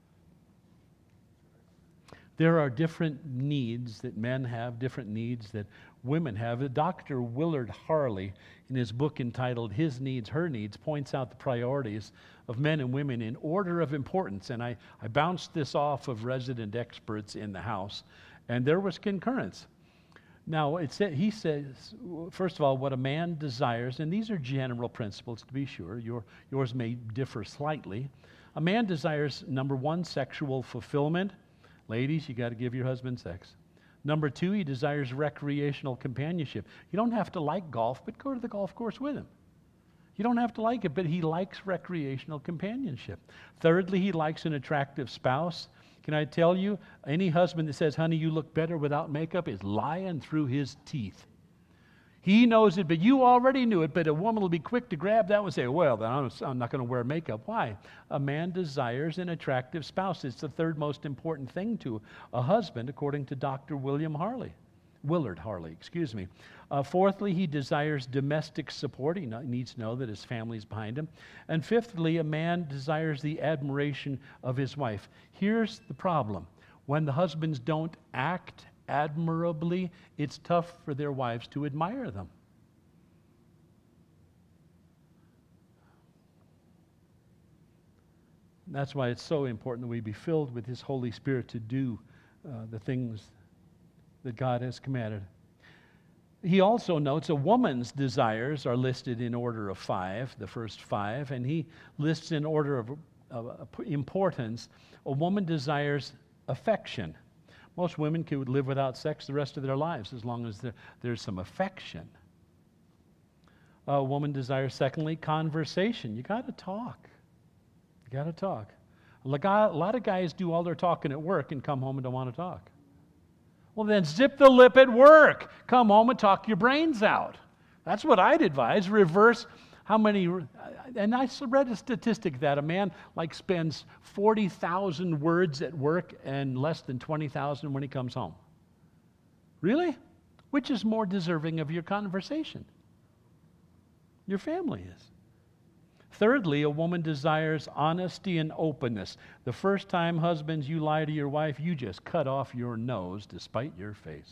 There are different needs that men have, different needs that women have. Doctor Willard Harley, in his book entitled His Needs, Her Needs, points out the priorities of men and women in order of importance. And I, I bounced this off of resident experts in the house, and there was concurrence. Now, it sa- he says, first of all, what a man desires, and these are general principles to be sure, Your, yours may differ slightly. A man desires, number one, sexual fulfillment. Ladies, you got to give your husband sex. Number two, he desires recreational companionship. You don't have to like golf, but go to the golf course with him. You don't have to like it, but he likes recreational companionship. Thirdly, he likes an attractive spouse. Can I tell you, any husband that says, honey, you look better without makeup is lying through his teeth. He knows it, but you already knew it, but a woman will be quick to grab that and say, well, then I'm, I'm not going to wear makeup. Why? A man desires an attractive spouse. It's the third most important thing to a husband, according to Doctor William Harley. Willard Harley, excuse me. Uh, fourthly, he desires domestic support. He no- needs to know that his family's behind him. And fifthly, a man desires the admiration of his wife. Here's the problem. When the husbands don't act admirably, it's tough for their wives to admire them. That's why it's so important that we be filled with His Holy Spirit to do uh, the things that God has commanded. He also notes a woman's desires are listed in order of five, the first five, and he lists in order of, of importance. A woman desires affection. Most women could live without sex the rest of their lives as long as there, there's some affection. A woman desires, secondly, conversation. You got to talk. You got to talk. A lot of guys do all their talking at work and come home and don't want to talk. Well, then zip the lip at work. Come home and talk your brains out. That's what I'd advise. Reverse how many, and I read a statistic that a man like spends forty thousand words at work and less than twenty thousand when he comes home. Really? Which is more deserving of your conversation? Your family is. Thirdly, a woman desires honesty and openness. The first time, husbands, you lie to your wife, you just cut off your nose to spite your face.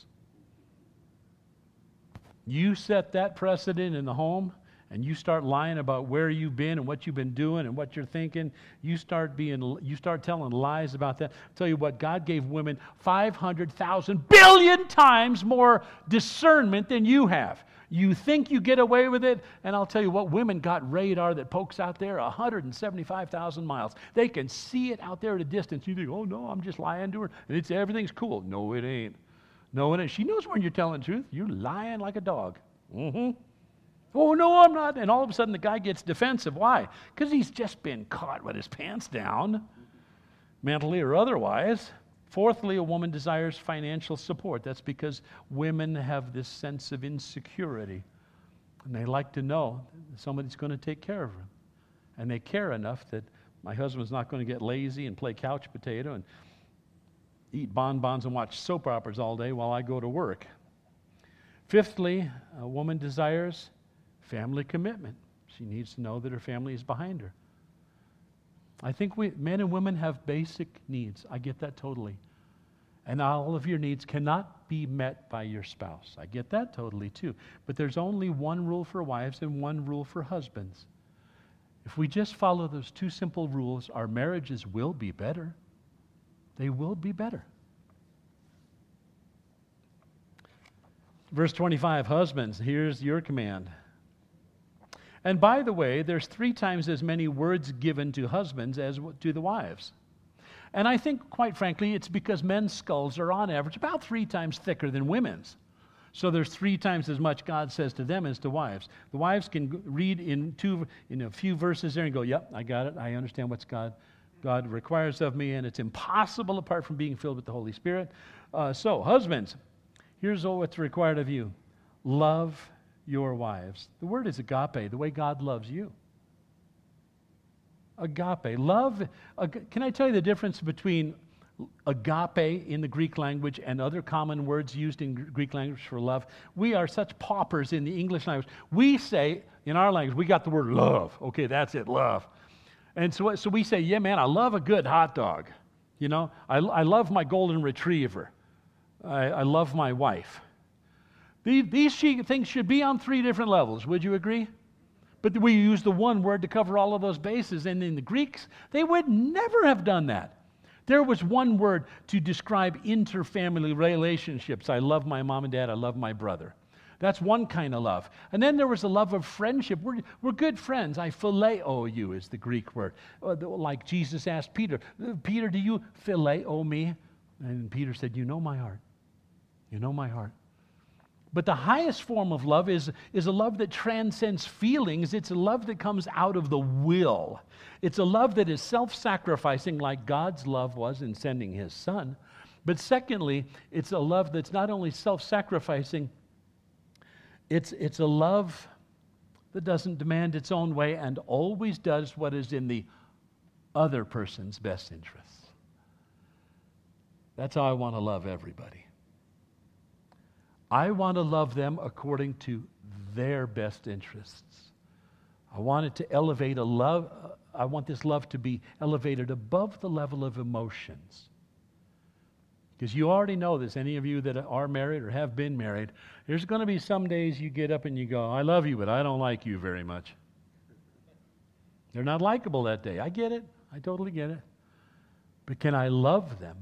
You set that precedent in the home, and you start lying about where you've been and what you've been doing and what you're thinking. You start being, you start telling lies about that. I'll tell you what, God gave women five hundred thousand billion times more discernment than you have. You think you get away with it, and I'll tell you what, women got radar that pokes out there one hundred seventy-five thousand miles. They can see it out there at a distance. You think, oh no, I'm just lying to her, and it's everything's cool. No, it ain't. No, it ain't. She knows when you're telling the truth. You're lying like a dog. Mm-hmm. Oh, no, I'm not. And all of a sudden the guy gets defensive. Why? Because he's just been caught with his pants down, mentally or otherwise. Fourthly, a woman desires financial support. That's because women have this sense of insecurity. And they like to know that somebody's going to take care of them. And they care enough that my husband's not going to get lazy and play couch potato and eat bonbons and watch soap operas all day while I go to work. Fifthly, a woman desires family commitment. She needs to know that her family is behind her. I think we, men and women have basic needs. I get that totally. And all of your needs cannot be met by your spouse. I get that totally too. But there's only one rule for wives and one rule for husbands. If we just follow those two simple rules, our marriages will be better. They will be better. Verse twenty-five, husbands, here's your command. And by the way, there's three times as many words given to husbands as to the wives. And I think, quite frankly, it's because men's skulls are on average about three times thicker than women's. So there's three times as much God says to them as to wives. The wives can read in two, in a few verses there and go, yep, I got it. I understand what's God, God requires of me, and it's impossible apart from being filled with the Holy Spirit. Uh, so, husbands, here's what's required of you. Love your wives. The word is agape, the way God loves you. Agape. Love, ag- can I tell you the difference between agape in the Greek language and other common words used in Greek language for love? We are such paupers in the English language. We say, in our language, we got the word love. Okay, that's it, love. And so, so we say, yeah, man, I love a good hot dog. You know, I, I love my golden retriever. I, I love my wife. These, these things should be on three different levels. Would you agree? But we use the one word to cover all of those bases. And in the Greeks, they would never have done that. There was one word to describe interfamily relationships. I love my mom and dad. I love my brother. That's one kind of love. And then there was a love of friendship. We're, we're good friends. I phileo you is the Greek word. Like Jesus asked Peter, Peter, do you phileo me? And Peter said, you know my heart. You know my heart. But the highest form of love is, is a love that transcends feelings. It's a love that comes out of the will. It's a love that is self-sacrificing like God's love was in sending His Son. But secondly, it's a love that's not only self-sacrificing, it's, it's a love that doesn't demand its own way and always does what is in the other person's best interests. That's how I want to love everybody. I want to love them according to their best interests. I want it to elevate a love. Uh, I want this love to be elevated above the level of emotions. Because you already know this, any of you that are married or have been married, there's going to be some days you get up and you go, I love you, but I don't like you very much. They're not likable that day. I get it. I totally get it. But can I love them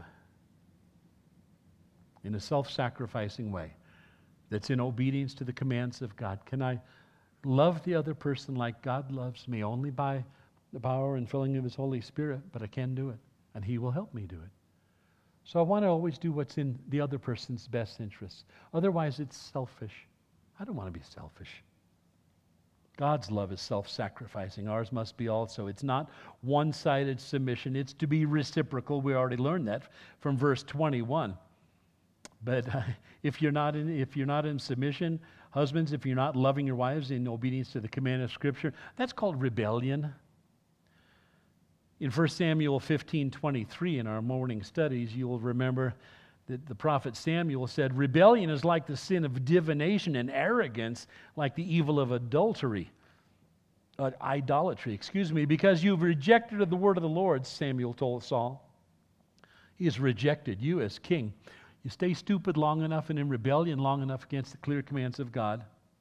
in a self-sacrificing way that's in obedience to the commands of God? Can I love the other person like God loves me only by the power and filling of His Holy Spirit? But I can do it, and He will help me do it. So I want to always do what's in the other person's best interests. Otherwise, it's selfish. I don't want to be selfish. God's love is self-sacrificing. Ours must be also. It's not one-sided submission. It's to be reciprocal. We already learned that from verse twenty-one. But uh, if you're not in, if you're not in submission, husbands, if you're not loving your wives in obedience to the command of Scripture, that's called rebellion. In First Samuel fifteen twenty-three, in our morning studies, you'll remember that the prophet Samuel said, rebellion is like the sin of divination, and arrogance like the evil of adultery, uh, idolatry, excuse me, because you've rejected the word of the Lord, Samuel told Saul. He has rejected you as king. You stay stupid long enough and in rebellion long enough against the clear commands of God,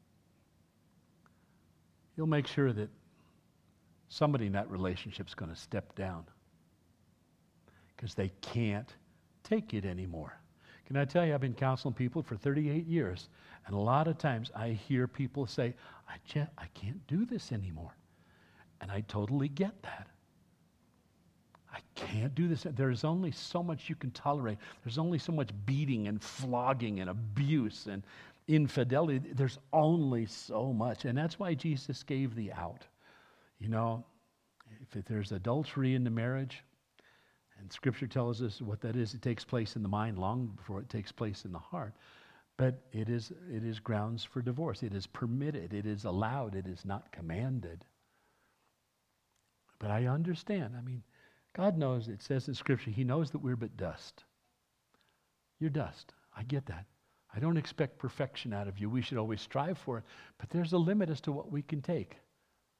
He'll make sure that somebody in that relationship is going to step down because they can't take it anymore. Can I tell you, I've been counseling people for thirty-eight years, and a lot of times I hear people say, I, just, I can't do this anymore. And I totally get that. I can't do this. There's only so much you can tolerate. There's only so much beating and flogging and abuse and infidelity. There's only so much. And that's why Jesus gave the out. You know, if there's adultery in the marriage, and Scripture tells us what that is, it takes place in the mind long before it takes place in the heart. But it is, it is grounds for divorce. It is permitted. It is allowed. It is not commanded. But I understand. I mean, God knows, it says in Scripture, He knows that we're but dust. You're dust. I get that. I don't expect perfection out of you. We should always strive for it. But there's a limit as to what we can take.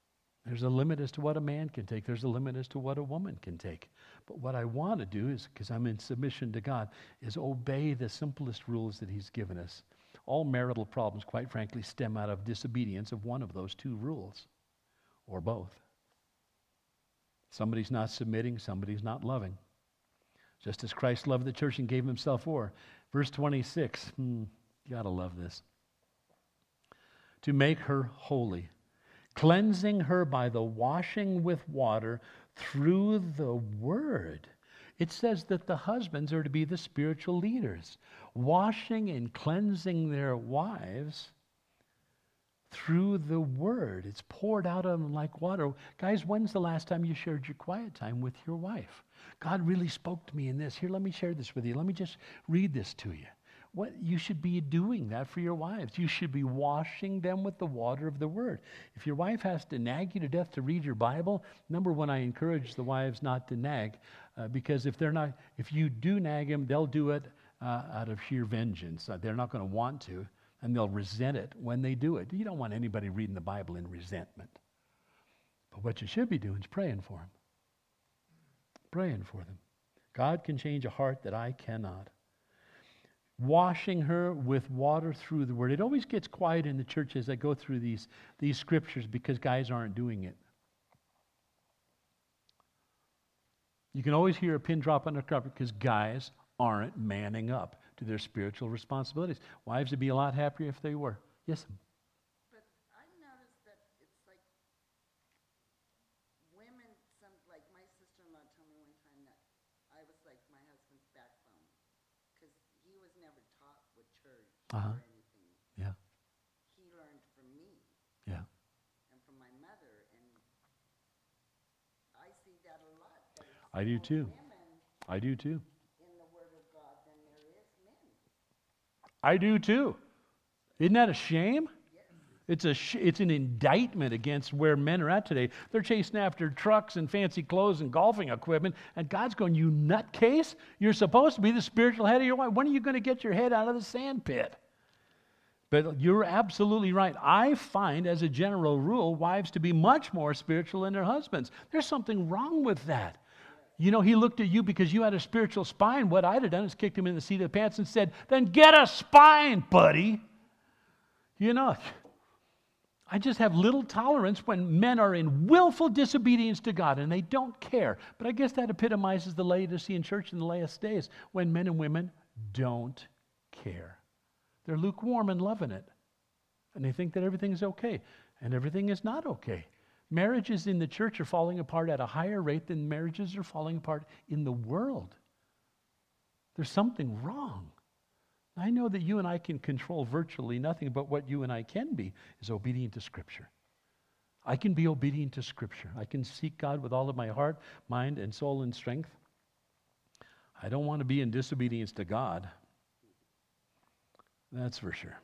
There's a limit as to what a man can take. There's a limit as to what a woman can take. But what I want to do is, because I'm in submission to God, is obey the simplest rules that he's given us. All marital problems, quite frankly, stem out of disobedience of one of those two rules, or both. Somebody's not submitting, somebody's not loving. Just as Christ loved the church and gave himself for. Verse twenty-six, hmm, you gotta love this. To make her holy, cleansing her by the washing with water through the word. It says that the husbands are to be the spiritual leaders, washing and cleansing their wives through the word. It's poured out of them like water. Guys, when's the last time you shared your quiet time with your wife? God really spoke to me in this. Here, let me share this with you. Let me just read this to you. What you should be doing that for your wives. You should be washing them with the water of the word. If your wife has to nag you to death to read your Bible, number one, I encourage the wives not to nag, uh, because if they're not, if you do nag them, they'll do it uh, out of sheer vengeance. Uh, they're not going to want to, and they'll resent it when they do it. You don't want anybody reading the Bible in resentment. But what you should be doing is praying for them. Praying for them. God can change a heart that I cannot. Washing her with water through the word. It always gets quiet in the church as I go through these, these scriptures because guys aren't doing it. You can always hear a pin drop on the carpet because guys aren't manning up to their spiritual responsibilities. Wives would be a lot happier if they were. Yes? But I noticed that it's like women, some, like my sister-in-law told me one time that I was like my husband's backbone. Because he was never taught with church Uh-huh. or anything. Yeah. He learned from me Yeah. and from my mother, and I see that a lot. That it's I do more too. women I do too. in the Word of God than there is men. I do too. Isn't that a shame? Yes. It's a sh- it's an indictment against where men are at today. They're chasing after trucks and fancy clothes and golfing equipment, and God's going, you nutcase, you're supposed to be the spiritual head of your wife. When are you going to get your head out of the sand pit? But you're absolutely right. I find, as a general rule, wives to be much more spiritual than their husbands. There's something wrong with that. You know, he looked at you because you had a spiritual spine. What I'd have done is kicked him in the seat of the pants and said, then get a spine, buddy. You know, I just have little tolerance when men are in willful disobedience to God and they don't care. But I guess that epitomizes the Laodicean church in the last days, when men and women don't care. They're lukewarm and loving it. And they think that everything is okay. And everything is not okay. Marriages in the church are falling apart at a higher rate than marriages are falling apart in the world. There's something wrong. I know that you and I can control virtually nothing, but what you and I can be is obedient to Scripture. I can be obedient to Scripture. I can seek God with all of my heart, mind, and soul and strength. I don't want to be in disobedience to God. That's for sure.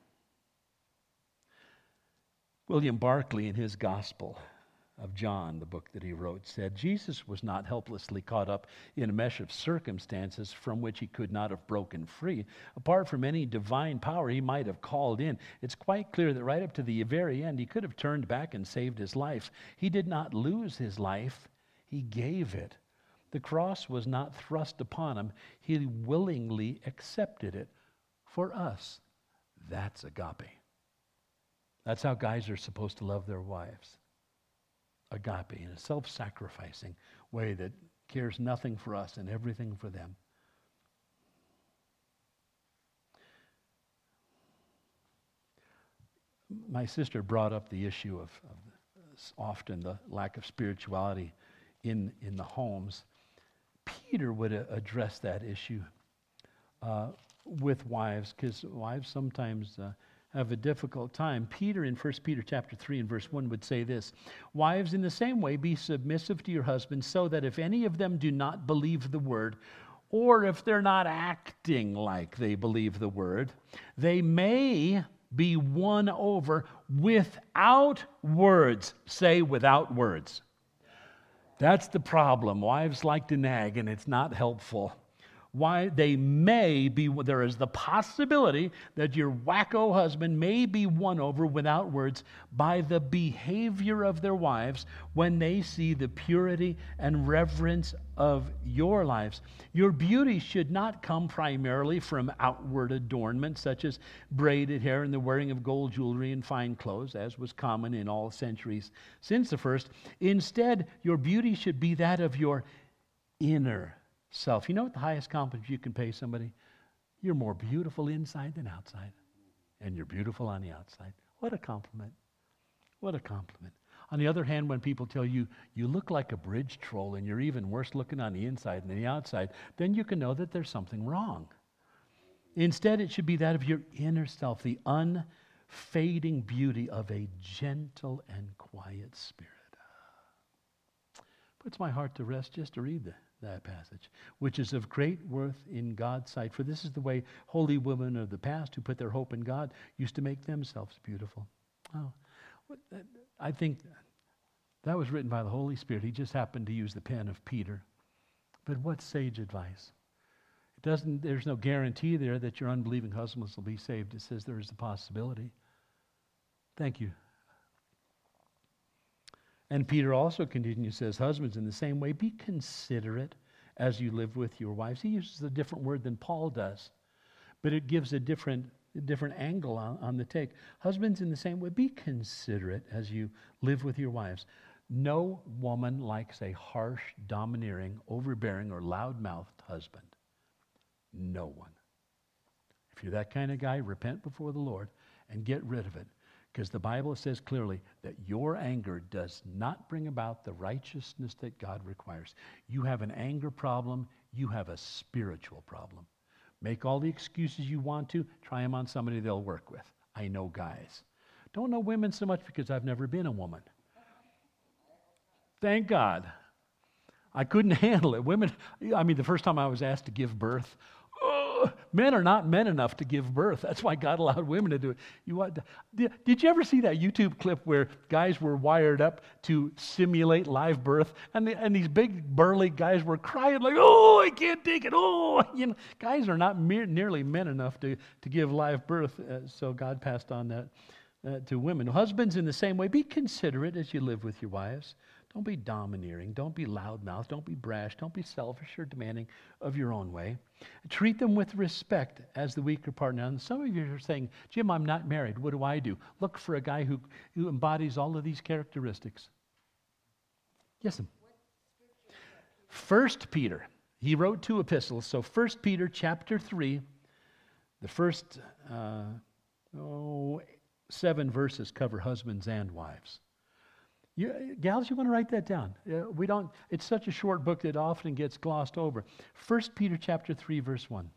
William Barclay, in his Gospel of John, the book that he wrote, said, Jesus was not helplessly caught up in a mesh of circumstances from which he could not have broken free. Apart from any divine power he might have called in, it's quite clear that right up to the very end, he could have turned back and saved his life. He did not lose his life. He gave it. The cross was not thrust upon him. He willingly accepted it for us. That's agape. That's how guys are supposed to love their wives. Agape, in a self-sacrificing way that cares nothing for us and everything for them. My sister brought up the issue of, of often the lack of spirituality in, in the homes. Peter would uh, address that issue uh, with wives, because wives sometimes uh, have a difficult time. Peter, in First Peter chapter three and verse one, would say this: wives, in the same way, be submissive to your husbands, so that if any of them do not believe the word, or if they're not acting like they believe the word, they may be won over without words. Say, without words. That's the problem. Wives like to nag, and it's not helpful. Why they may be, there is the possibility that your wacko husband may be won over without words by the behavior of their wives when they see the purity and reverence of your lives. Your beauty should not come primarily from outward adornment, such as braided hair and the wearing of gold jewelry and fine clothes, as was common in all centuries since the first. Instead, your beauty should be that of your inner self. You know what the highest compliment you can pay somebody? You're more beautiful inside than outside. And you're beautiful on the outside. What a compliment. What a compliment. On the other hand, when people tell you, you look like a bridge troll and you're even worse looking on the inside than the outside, then you can know that there's something wrong. Instead, it should be that of your inner self, the unfading beauty of a gentle and quiet spirit. Puts my heart to rest just to read that. that passage, which is of great worth in God's sight. For this is the way holy women of the past who put their hope in God used to make themselves beautiful. Oh, I think that was written by the Holy Spirit. He just happened to use the pen of Peter. But what sage advice. It doesn't, there's no guarantee there that your unbelieving husbands will be saved. It says there is a possibility. Thank you. And Peter also continues, says, husbands, in the same way, be considerate as you live with your wives. He uses a different word than Paul does, but it gives a different, a different angle on, on the take. Husbands, in the same way, be considerate as you live with your wives. No woman likes a harsh, domineering, overbearing, or loud-mouthed husband. No one. If you're that kind of guy, repent before the Lord and get rid of it. Because the Bible says clearly that your anger does not bring about the righteousness that God requires. You have an anger problem. You have a spiritual problem. Make all the excuses you want to. Try them on somebody they'll work with. I know guys. Don't know women so much because I've never been a woman. Thank God. I couldn't handle it. Women, I mean, the first time I was asked to give birth, men are not men enough to give birth. That's why God allowed women to do it. You want to, did, did you ever see that YouTube clip where guys were wired up to simulate live birth, and the, and these big burly guys were crying like, "Oh, I can't take it!" Oh, you know, guys are not mere, nearly men enough to to give live birth. Uh, so God passed on that uh, to women. Husbands, in the same way, be considerate as you live with your wives. Don't be domineering. Don't be loudmouth. Don't be brash. Don't be selfish or demanding of your own way. Treat them with respect as the weaker partner. And some of you are saying, Jim, I'm not married. What do I do? Look for a guy who, who embodies all of these characteristics. Yes, ma'am. First Peter. He wrote two epistles. So First Peter chapter three, the first uh, oh, seven verses cover husbands and wives. You, gals, you want to write that down. Uh, we don't. It's such a short book that often gets glossed over. First Peter chapter three, verse one.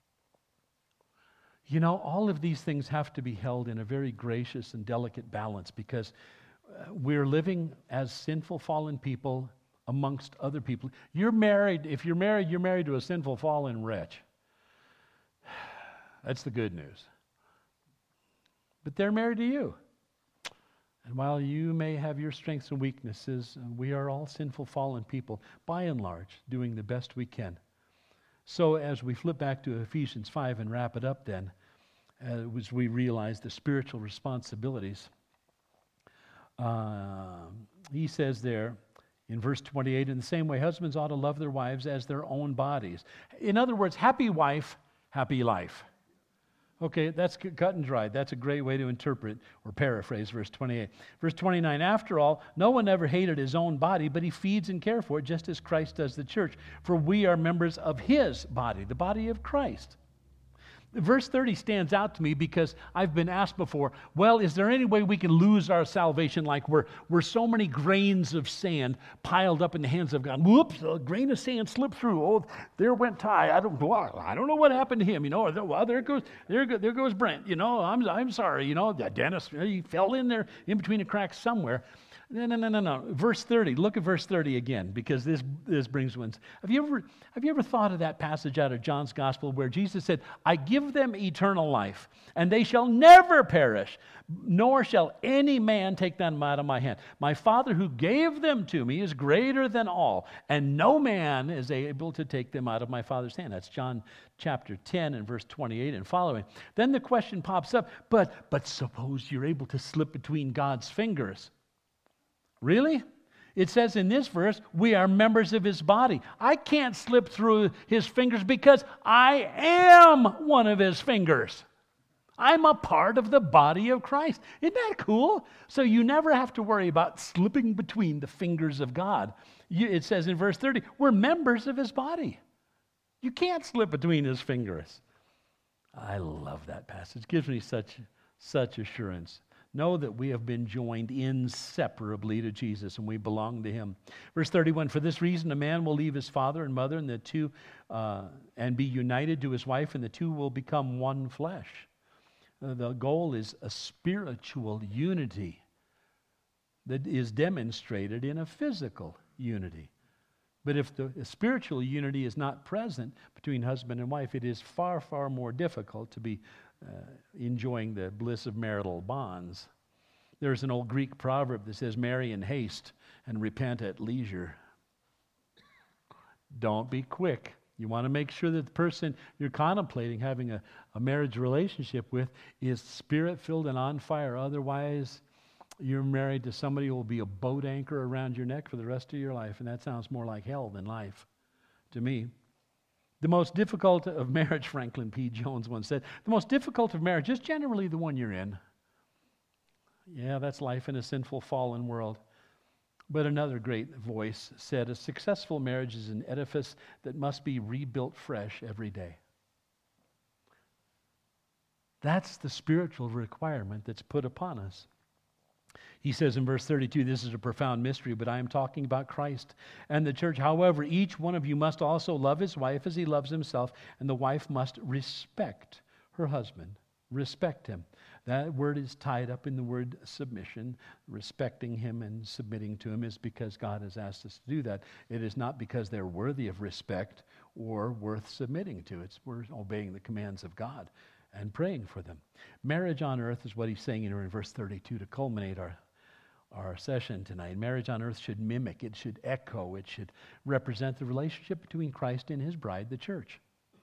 You know, all of these things have to be held in a very gracious and delicate balance because uh, we're living as sinful, fallen people amongst other people. You're married. If you're married, you're married to a sinful, fallen wretch. That's the good news. But they're married to you. And while you may have your strengths and weaknesses, we are all sinful, fallen people, by and large, doing the best we can. So as we flip back to Ephesians five and wrap it up then, uh, as we realize the spiritual responsibilities, uh, he says there in verse twenty-eight, in the same way, husbands ought to love their wives as their own bodies. In other words, happy wife, happy life. Okay, that's cut and dried. That's a great way to interpret or paraphrase verse twenty-eight. Verse twenty-nine, after all, no one ever hated his own body, but he feeds and cares for it just as Christ does the church. For we are members of his body, the body of Christ. Verse thirty stands out to me because I've been asked before, well, is there any way we can lose our salvation like we're, we're so many grains of sand piled up in the hands of God? Whoops, a grain of sand slipped through. Oh, there went Ty. I don't, well, I don't know what happened to him. You know, well, there goes, there, go, there goes Brent. You know, I'm, I'm sorry. You know, Dennis, he fell in there in between the cracks somewhere. No, no, no, no, no. Verse thirty. Look at verse thirty again, because this this brings ones. Have you ever have you ever thought of that passage out of John's Gospel where Jesus said, "I give give them eternal life, and they shall never perish, nor shall any man take them out of my hand. My Father who gave them to me is greater than all, and no man is able to take them out of my Father's hand. That's John chapter ten and verse twenty-eight and following. Then the question pops up, but, but suppose you're able to slip between God's fingers. Really? It says in this verse, we are members of his body. I can't slip through his fingers because I am one of his fingers. I'm a part of the body of Christ. Isn't that cool? So you never have to worry about slipping between the fingers of God. You, it says in verse thirty, we're members of his body. You can't slip between his fingers. I love that passage. It gives me such, such assurance. Know that we have been joined inseparably to Jesus and we belong to him. Verse thirty-one, for this reason a man will leave his father and mother and the two uh, and be united to his wife, and the two will become one flesh. Uh, the goal is a spiritual unity that is demonstrated in a physical unity. But if the spiritual unity is not present between husband and wife, it is far, far more difficult to be uh, enjoying the bliss of marital bonds. There's an old Greek proverb that says, marry in haste and repent at leisure. Don't be quick. You want to make sure that the person you're contemplating having a, a marriage relationship with is spirit-filled and on fire. Otherwise, you're married to somebody who will be a boat anchor around your neck for the rest of your life, and that sounds more like hell than life to me. The most difficult of marriage, Franklin P. Jones once said, the most difficult of marriage is generally the one you're in. Yeah, that's life in a sinful, fallen world. But another great voice said, a successful marriage is an edifice that must be rebuilt fresh every day. That's the spiritual requirement that's put upon us. He says in verse thirty-two, this is a profound mystery, but I am talking about Christ and the church. However, each one of you must also love his wife as he loves himself, and the wife must respect her husband. Respect him. That word is tied up in the word submission. Respecting him and submitting to him is because God has asked us to do that. It is not because they're worthy of respect or worth submitting to. It's we're obeying the commands of God and praying for them. Marriage on earth is what he's saying here in verse thirty-two to culminate our, our session tonight. Marriage on earth should mimic, it should echo, it should represent the relationship between Christ and his bride, the church.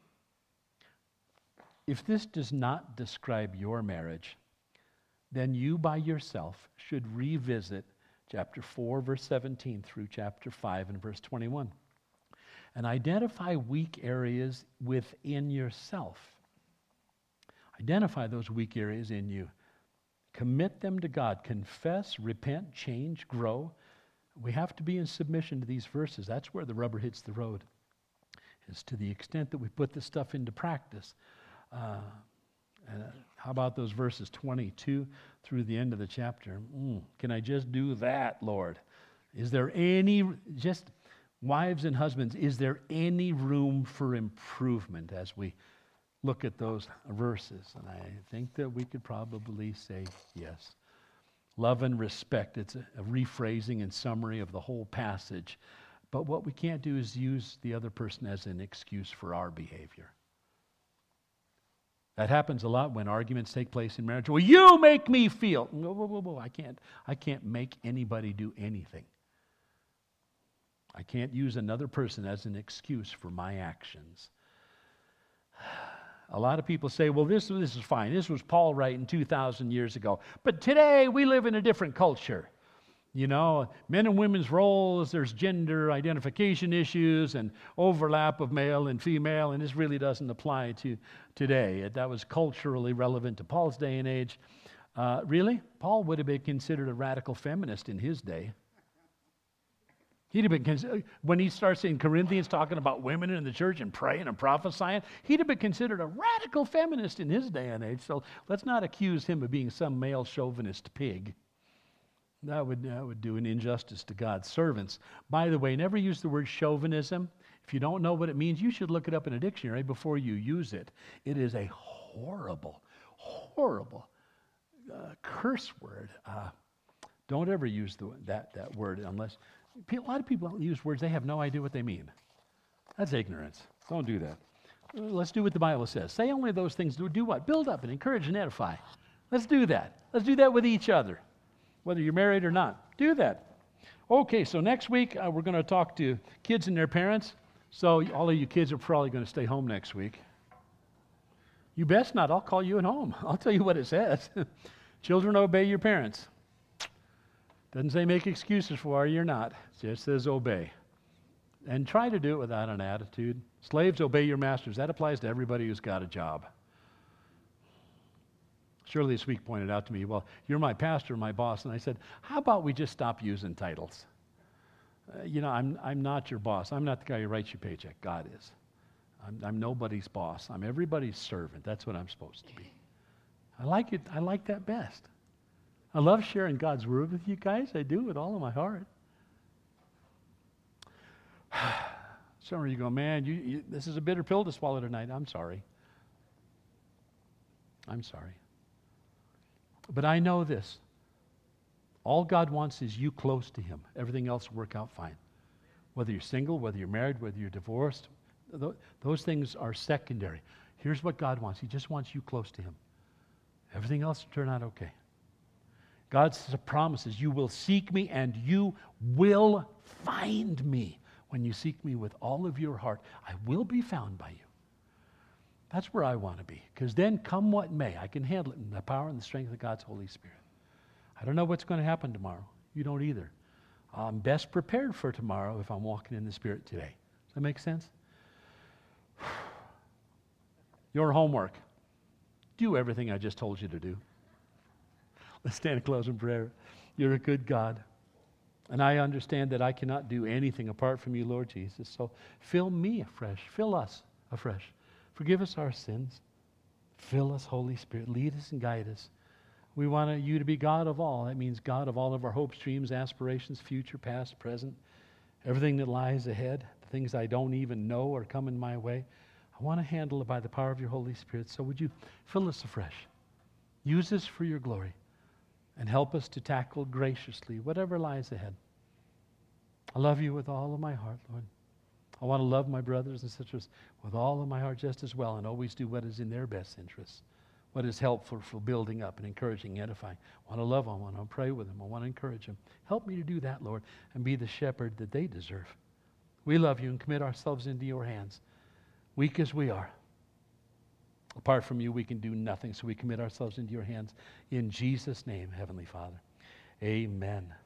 If this does not describe your marriage, then you by yourself should revisit chapter four, verse seventeen through chapter five and verse twenty-one and identify weak areas within yourself. Identify those weak areas in you. Commit them to God. Confess, repent, change, grow. We have to be in submission to these verses. That's where the rubber hits the road. It's to the extent that we put this stuff into practice. Uh, and uh, how about those verses twenty-two through the end of the chapter? Mm, can I just do that, Lord? Is there any, just wives and husbands, is there any room for improvement as we look at those verses? And I think that we could probably say yes. Love and respect, it's a, a rephrasing and summary of the whole passage. But what we can't do is use the other person as an excuse for our behavior. That happens a lot when arguments take place in marriage. Well, you make me feel. Whoa, whoa, whoa, whoa. I can't, I can't make anybody do anything. I can't use another person as an excuse for my actions. A lot of people say, well, this, this is fine. This was Paul writing two thousand years ago. But today we live in a different culture. You know, men and women's roles, there's gender identification issues and overlap of male and female, and this really doesn't apply to today. That was culturally relevant to Paul's day and age. Uh, really? Paul would have been considered a radical feminist in his day. He'd have been considered, when he starts in Corinthians talking about women in the church and praying and prophesying, he'd have been considered a radical feminist in his day and age. So let's not accuse him of being some male chauvinist pig. That would, that would do an injustice to God's servants. By the way, never use the word chauvinism. If you don't know what it means, you should look it up in a dictionary before you use it. It is a horrible, horrible uh, curse word. Uh, don't ever use the, that, that word unless... A lot of people use words, they have no idea what they mean. That's ignorance. Don't do that. Let's do what the Bible says. Say only those things. Do, do what? Build up and encourage and edify. Let's do that. Let's do that with each other, whether you're married or not. Do that. Okay, so next week uh, we're going to talk to kids and their parents. So all of you kids are probably going to stay home next week. You best not. I'll call you at home. I'll tell you what it says. Children, obey your parents. Doesn't say make excuses for why you're not. It just says obey. And try to do it without an attitude. Slaves, obey your masters. That applies to everybody who's got a job. Shirley this week pointed out to me, well, you're my pastor, my boss. And I said, how about we just stop using titles? Uh, you know, I'm, I'm not your boss. I'm not the guy who writes your paycheck. God is. I'm, I'm nobody's boss. I'm everybody's servant. That's what I'm supposed to be. I like it. I like that best. I love sharing God's word with you guys. I do with all of my heart. Some of you go, man, you, you, this is a bitter pill to swallow tonight. I'm sorry. I'm sorry. But I know this. All God wants is you close to Him. Everything else will work out fine. Whether you're single, whether you're married, whether you're divorced, th- those things are secondary. Here's what God wants. He just wants you close to Him. Everything else will turn out okay. God's promises, you will seek me and you will find me. When you seek me with all of your heart, I will be found by you. That's where I want to be. Because then, come what may, I can handle it in the power and the strength of God's Holy Spirit. I don't know what's going to happen tomorrow. You don't either. I'm best prepared for tomorrow if I'm walking in the Spirit today. Does that make sense? Your homework. Do everything I just told you to do. Let's stand and close in prayer. You're a good God. And I understand that I cannot do anything apart from you, Lord Jesus. So fill me afresh. Fill us afresh. Forgive us our sins. Fill us, Holy Spirit. Lead us and guide us. We want you to be God of all. That means God of all of our hopes, dreams, aspirations, future, past, present, everything that lies ahead, the things I don't even know are coming my way. I want to handle it by the power of your Holy Spirit. So would you fill us afresh? Use us for your glory. And help us to tackle graciously whatever lies ahead. I love you with all of my heart, Lord. I want to love my brothers and sisters with all of my heart just as well and always do what is in their best interests, what is helpful for building up and encouraging and edifying. I want to love them. I want to pray with them. I want to encourage them. Help me to do that, Lord, and be the shepherd that they deserve. We love you and commit ourselves into your hands, weak as we are. Apart from you, we can do nothing, so we commit ourselves into your hands. In Jesus' name, Heavenly Father. Amen.